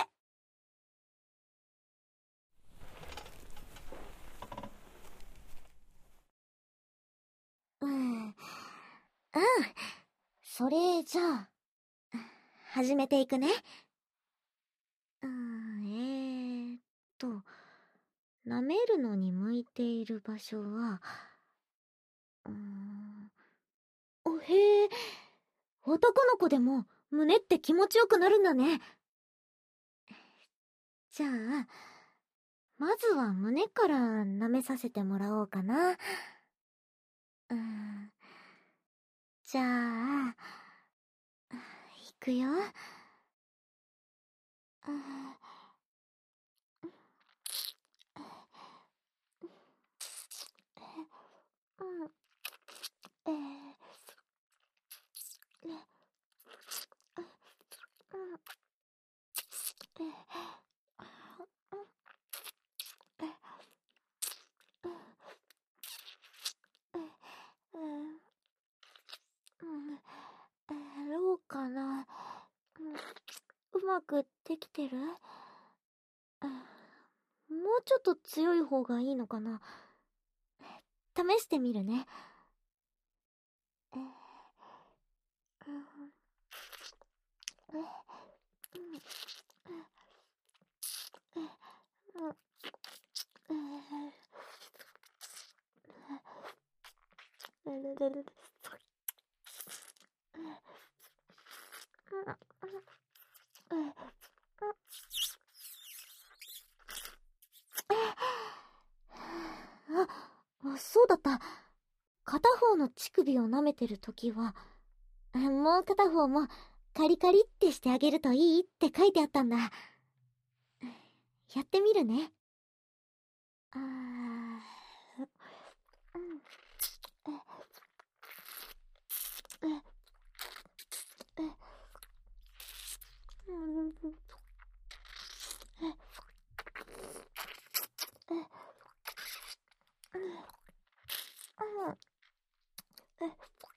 うん。うん。それじゃあ、始めていくね。うん、えーっと、舐めるのに向いている場所は、うーん、お、へえ、男の子でも胸って気持ちよくなるんだね。じゃあ、まずは胸から舐めさせてもらおうかな。うん、じゃあ、いくよ。 まくできてる？もうちょっと強い方がいいのかな。試してみるね。あ、そうだった。片方の乳首を舐めてるときは、もう片方もカリカリってしてあげるといいって書いてあったんだ。やってみるね。あー、うん、え、え、え、うん、え、え、うん、え、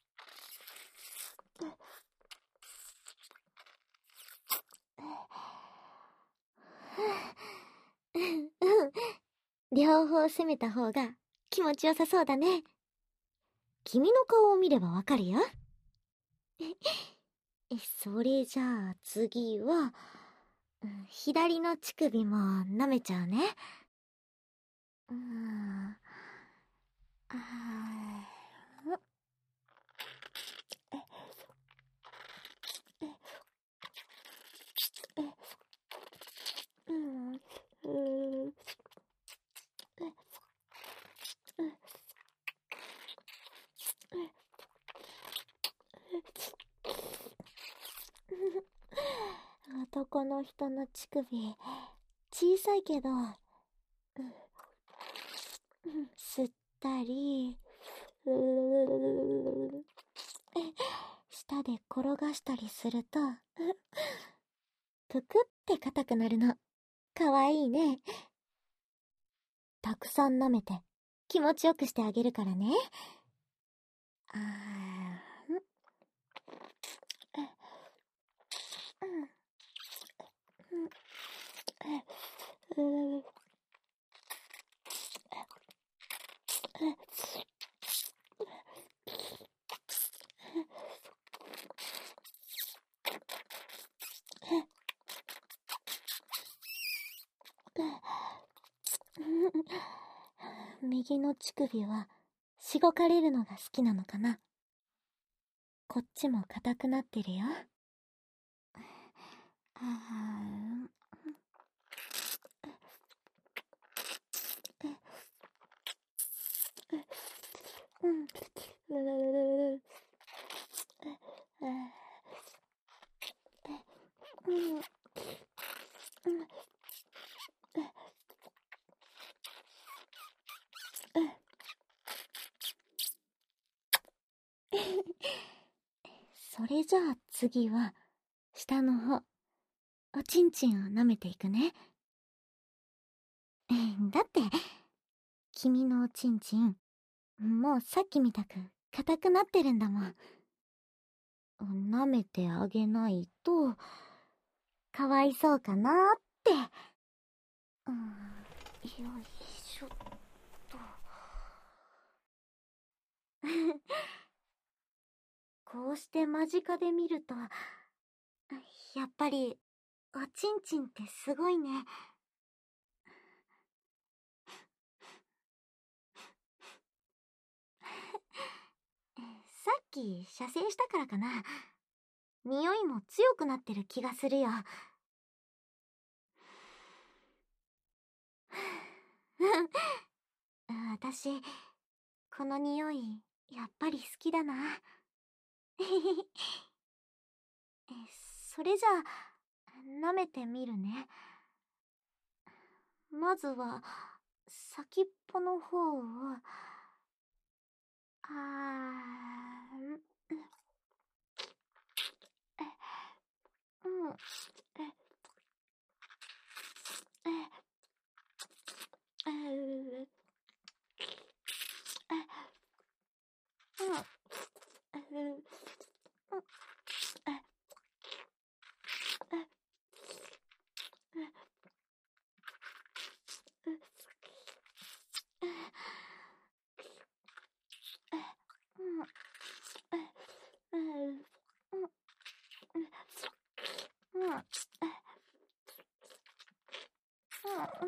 え、うん。両方攻めた方が気持ちよさそうだね。君の顔を見ればわかるよ。え、それじゃあ次は、うん、左の乳首も舐めちゃうね。うーん。あー、え、え、え、うん、うー、え、え、え、男の人の乳首、小さいけど、うん、吸ったり、うー、舌で転がしたりすると、ぷくって硬くなるの。かわいいね。たくさん舐めて、気持ちよくしてあげるからね。あー、ん、え、うん、うん、え、うー、え、右の乳首はしごかれるのが好きなのかな。こっちも硬くなってるよ。あー、うん、うー、うん、うん、それじゃあ次は下の方、おちんちんを舐めていくね。だって君のおちんちんもうさっきみたく硬くなってるんだもん。舐めてあげないとかわいそうかなって。うん、よいしょっと。こうして間近で見ると、やっぱりおちんちんってすごいね。さっき射精したからかな。匂いも強くなってる気がするよ。私、この匂い、やっぱり好きだな。それじゃあ、舐めてみるね。まずは、先っぽの方を、あー、え、うん、え、え、え、え、うん、え、うん、え、え、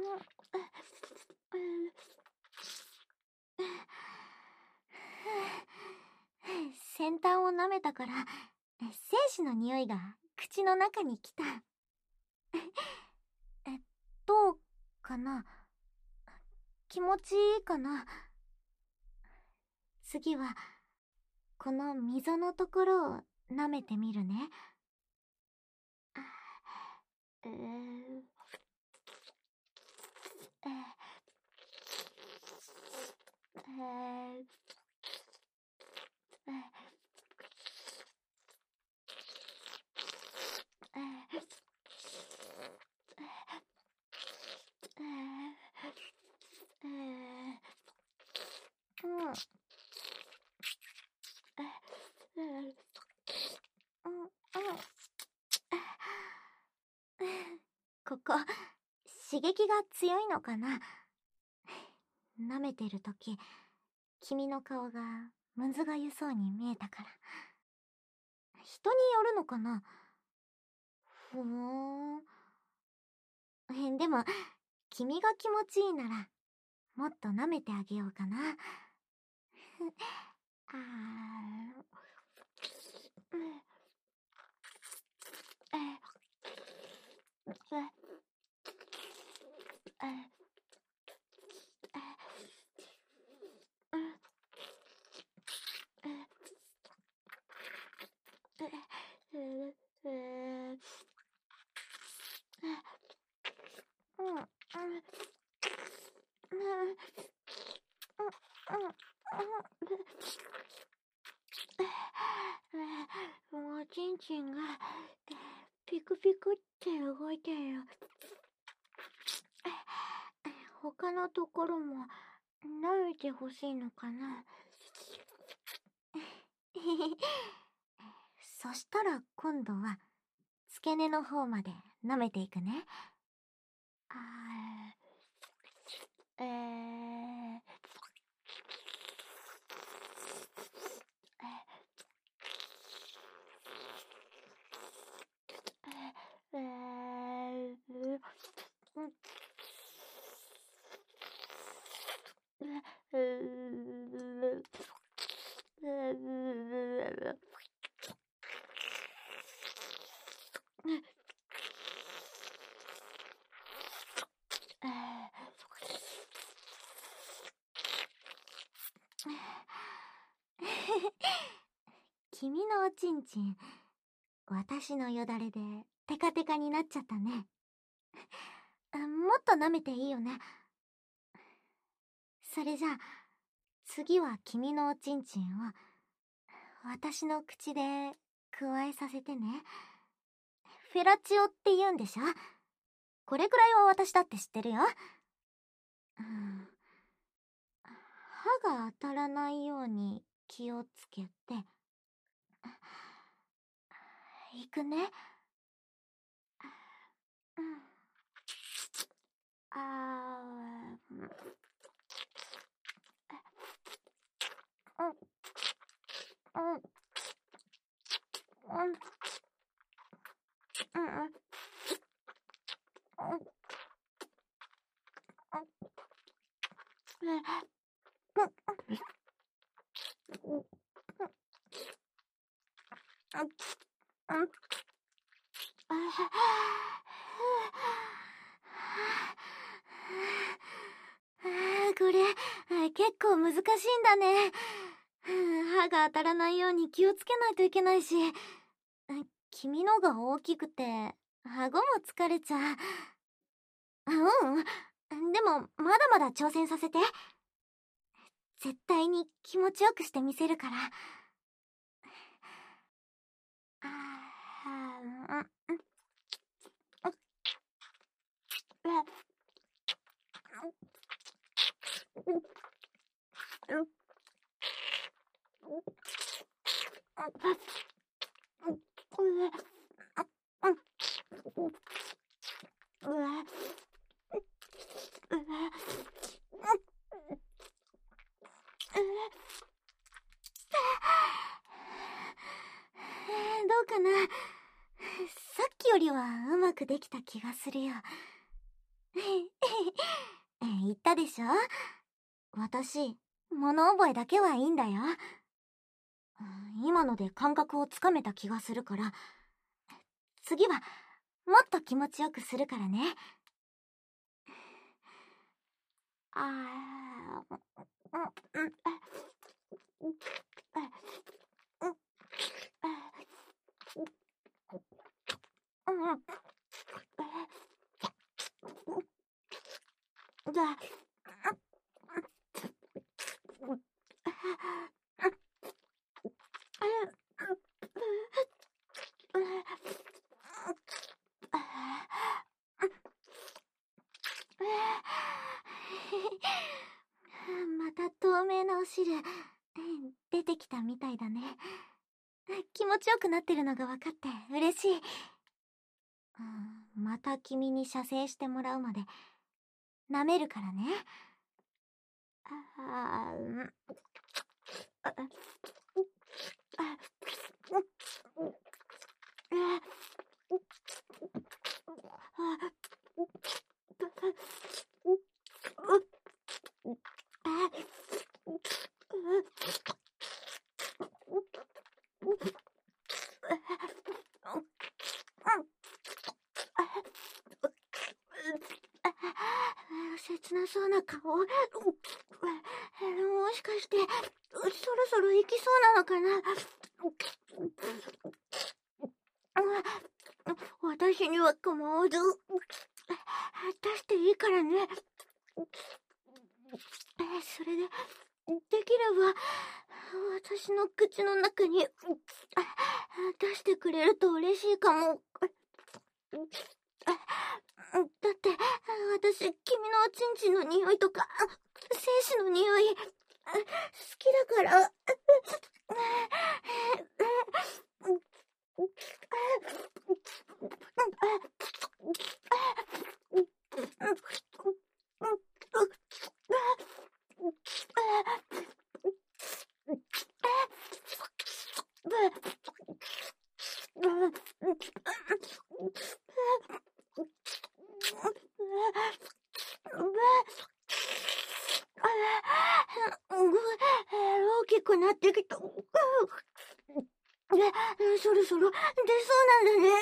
先端を舐めたから精子の匂いが口の中に来た。え、どうかな？気持ちいいかな？次はこの溝のところを舐めてみるね。えー、えー、えーここ刺激が強いのかな？舐めてるとき君の顔がむずがゆそうに見えたから。人によるのかな？ふーん。でも君が気持ちいいならもっと舐めてあげようかな。あー、うん、え、え、え、もうちんちんがピクピクって動いてる。他のところも舐めてほしいのかな？そしたら今度は付け根の方まで舐めていくね。あー、えー、えー、君のおちんちん、私のよだれでテカテカになっちゃったね。もっと舐めていいよね。それじゃあ次は君のおちんちんを私の口でくわえさせてね。フェラチオって言うんでしょ？これくらいは私だって知ってるよ。うん、歯が当たらないように気をつけていくね。うん、あー、うん、うん、うん、うん、うん、これ結構難しいんだね。歯が当たらないように気をつけないといけないし、君のが大きくて顎も疲れちゃう。うん、でもまだまだ挑戦させて。絶対に気持ちよくしてみせるから。あー、うん、うん、どうかな？さっきよりはうまくできた気がするよ。 言ったでしょ。私、物覚えだけはいいんだよ。今ので感覚をつかめた気がするから、次はもっと気持ちよくするからね。あー、うん、うん、また透明なお汁出てきたみたいだね。気持ちよくなってるのが分かって嬉しい。うん、また君に射精してもらうまで舐めるからね。あー、切なそうな顔。もしかしてそろそろ行きそうなのかな。私には構わず出していいからね。それでできれば私の口の中に出してくれると嬉しいかも。だって私、君のおちんちんの匂いとか精子の匂い好きだから。大きくなってきた。そろそろ出そうなんだね。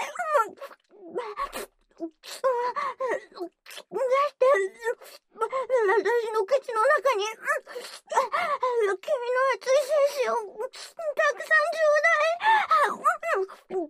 出して、私の口の中に君の熱い精子をたくさんちょうだい。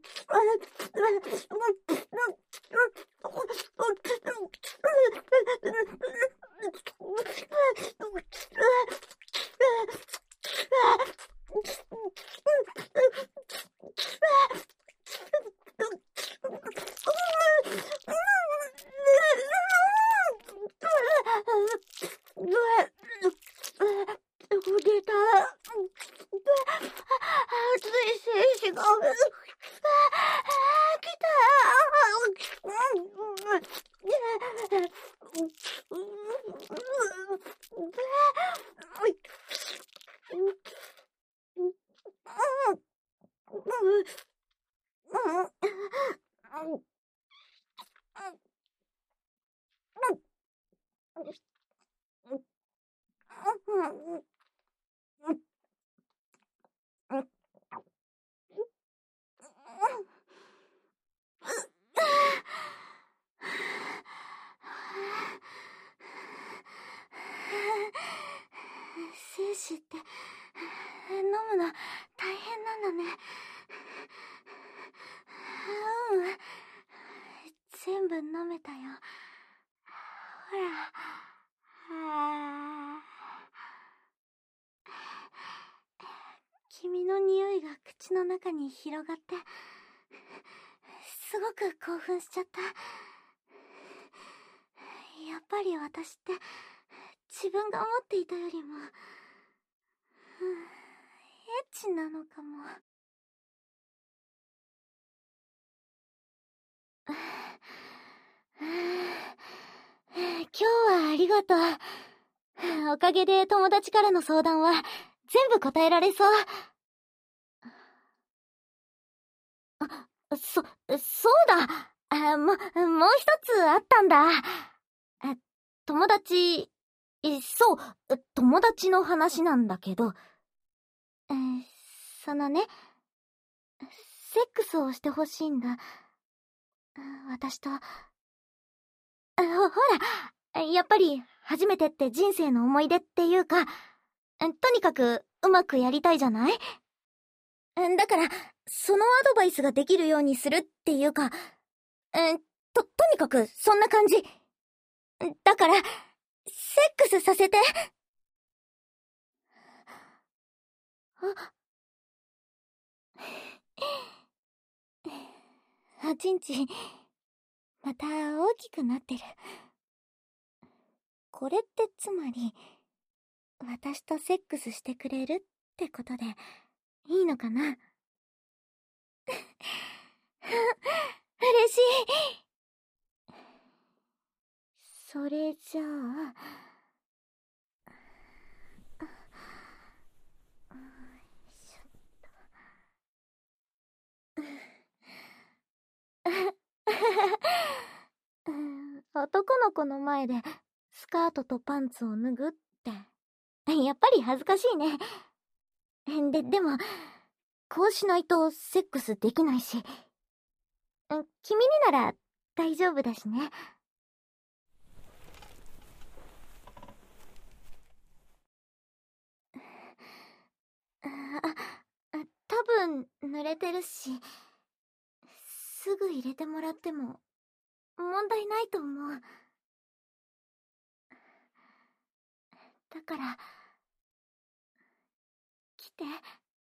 出た。熱い精子が。来た。精子って飲むの大変なんだね。うん、全部飲めたよ。ほら。あ君の匂いが口の中に広がってすごく興奮しちゃった。やっぱり私って自分が思っていたよりも、うん、エッチなのかも。今日はありがとう。おかげで友達からの相談は全部答えられそう。あ、そ、そうだ。あ、も、もう一つあったんだ。あ、友達え、そう、友達の話なんだけど、えー、そのね、セックスをしてほしいんだ。私と。ほ、ほら、やっぱり初めてって人生の思い出っていうか、とにかくうまくやりたいじゃない？だから、そのアドバイスができるようにするっていうか、と、とにかくそんな感じ。だから、セックスさせて。あ、おちんちん、また大きくなってる。これってつまり、私とセックスしてくれるってことでいいのかな？嬉しい。それじゃあ、男の子の前でスカートとパンツを脱ぐって、やっぱり恥ずかしいね。で、でも、こうしないとセックスできないし、君になら大丈夫だしね。あ、多分濡れてるし、すぐ入れてもらっても問題ないと思う。だから、来て。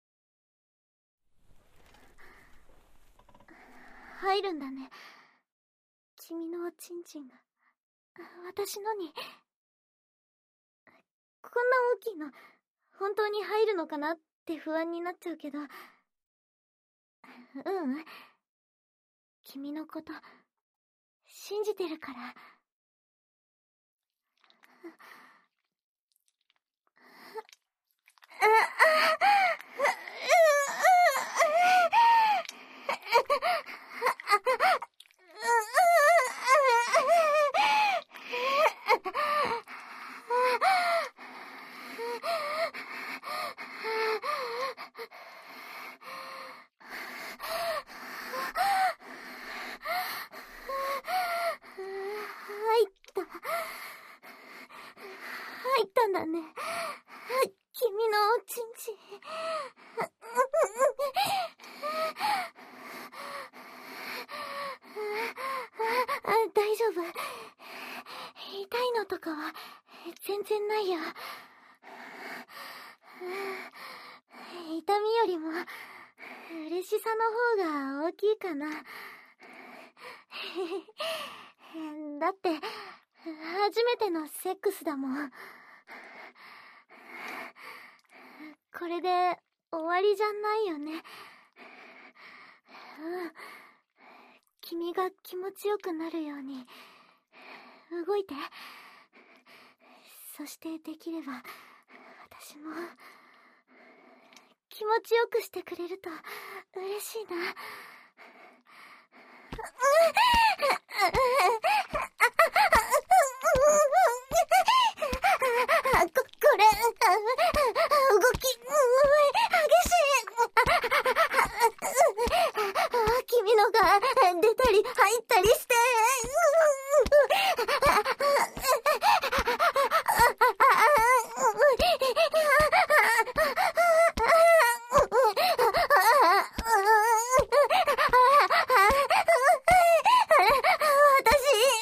入るんだね。君のおちんちんが、私のに。こんな大きいの、本当に入るのかなって不安になっちゃうけど。ううん。君のこと、信じてるから。入ったんだね。君のおちんちん。大丈夫。痛いのとかは全然ないよ。痛みよりも嬉しさの方が大きいかな。だって初めてのセックスだもん。これで終わりじゃないよね。うん。君が気持ちよくなるように動いて。そしてできれば私も気持ちよくしてくれると嬉しいな。こ、これ、動き、激しい。君のが出たり入ったりして。私、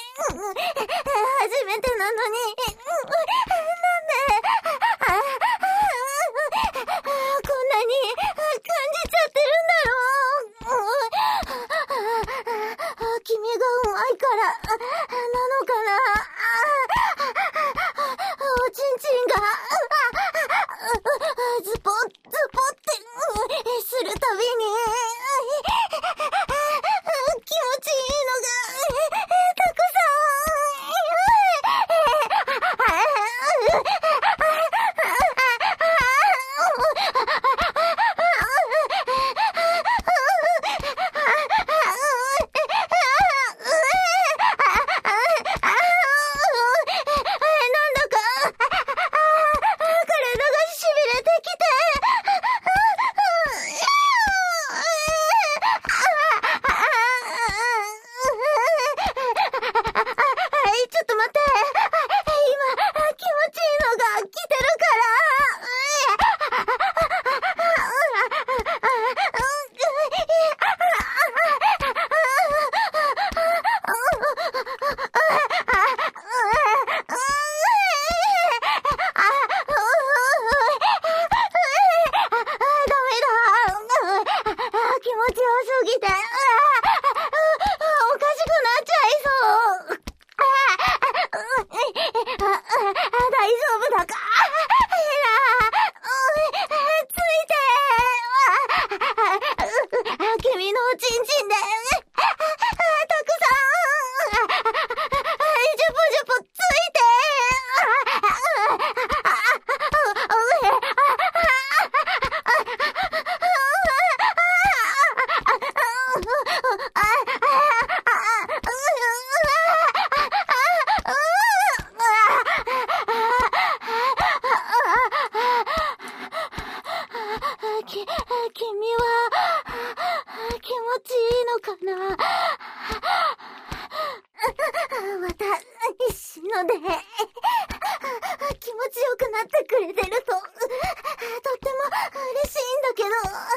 気持ちよくなってくれてると、とっても嬉しいんだけど。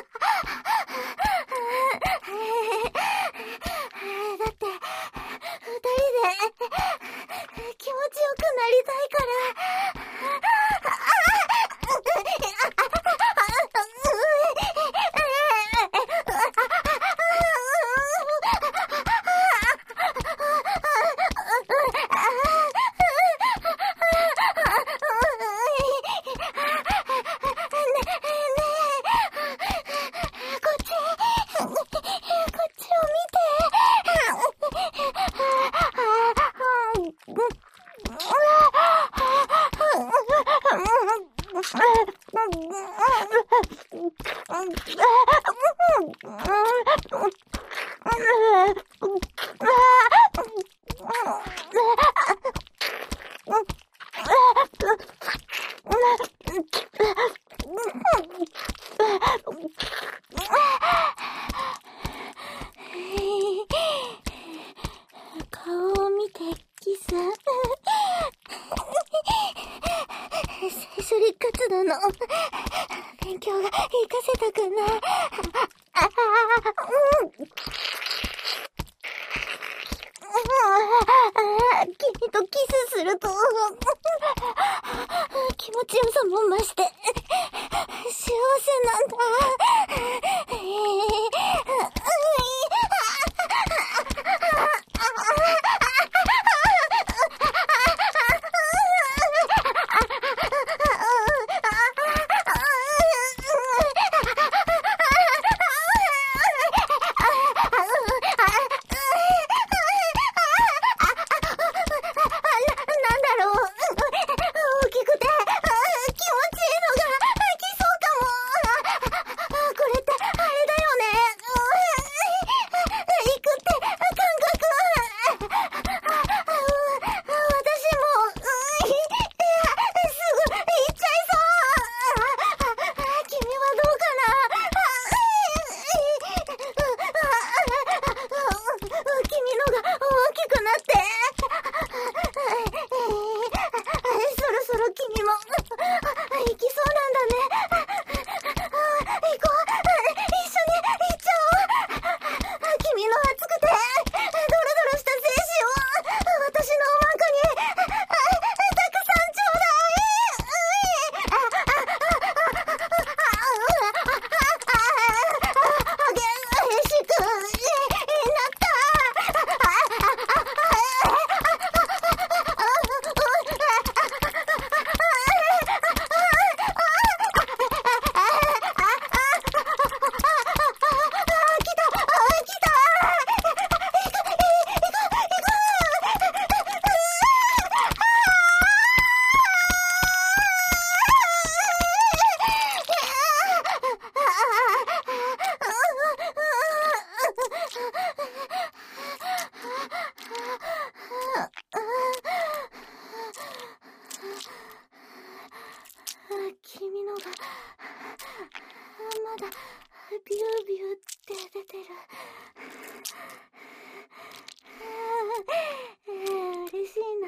だって、二人で気持ちよくなりたいから。顔を見てキス。聖書理活動の勉強が活かせたかな。ああ、うん。君とキスすると気持ちよさも増して幸せなんだ。君のがまだビュービューって出てる。嬉しいな。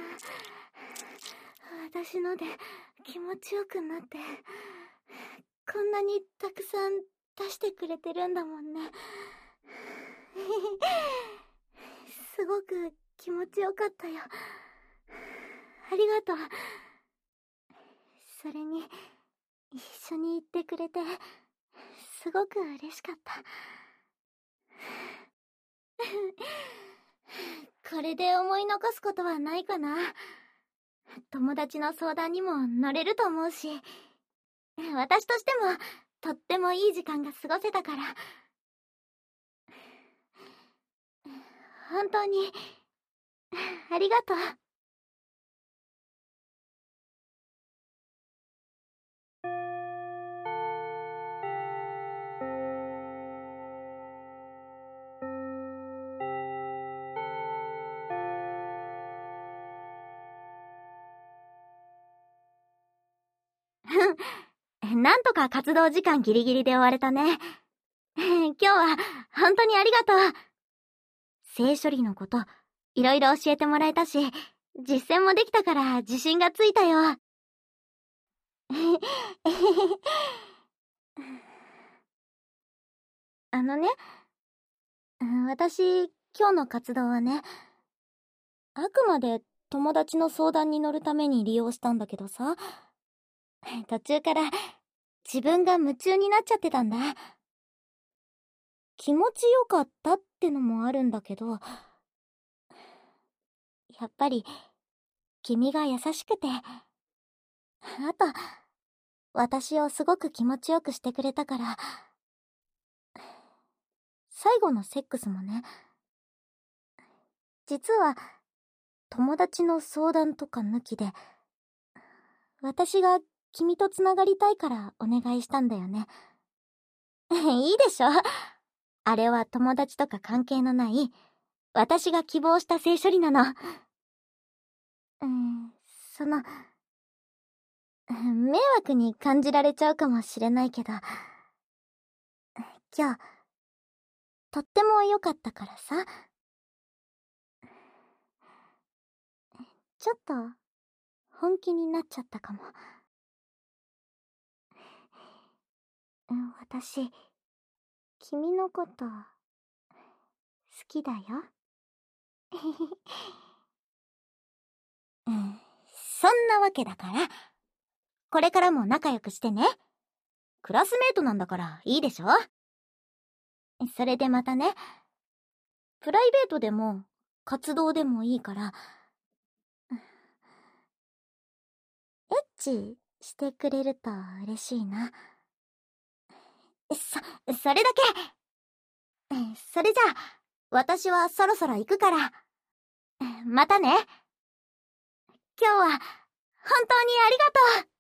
私ので気持ちよくなってこんなにたくさん出してくれてるんだもんね。すごく気持ちよかったよ。ありがとう。それに一緒に行ってくれてすごく嬉しかった。これで思い残すことはないかな。友達の相談にも乗れると思うし、私としてもとってもいい時間が過ごせたから。本当にありがとう。なんとか活動時間ギリギリで終われたね。今日は本当にありがとう。性処理のこといろいろ教えてもらえたし、実践もできたから自信がついたよ。 あのね、私、今日の活動はね、あくまで友達の相談に乗るために利用したんだけどさ、途中から自分が夢中になっちゃってたんだ。気持ちよかったってのもあるんだけど、やっぱり君が優しくて、あと、私をすごく気持ちよくしてくれたから、最後のセックスもね、実は友達の相談とか抜きで、私が君とつながりたいからお願いしたんだよね。いいでしょ？あれは友達とか関係のない、私が希望した性処理なの。うん、その、迷惑に感じられちゃうかもしれないけど、今日、とっても良かったからさ。ちょっと、本気になっちゃったかも。私、君のこと、好きだよ。うん、そんなわけだから、これからも仲良くしてね。クラスメートなんだからいいでしょ？それでまたね、プライベートでも活動でもいいから、エッチしてくれると嬉しいな。そ、それだけ。それじゃあ、私はそろそろ行くから。またね。今日は本当にありがとう。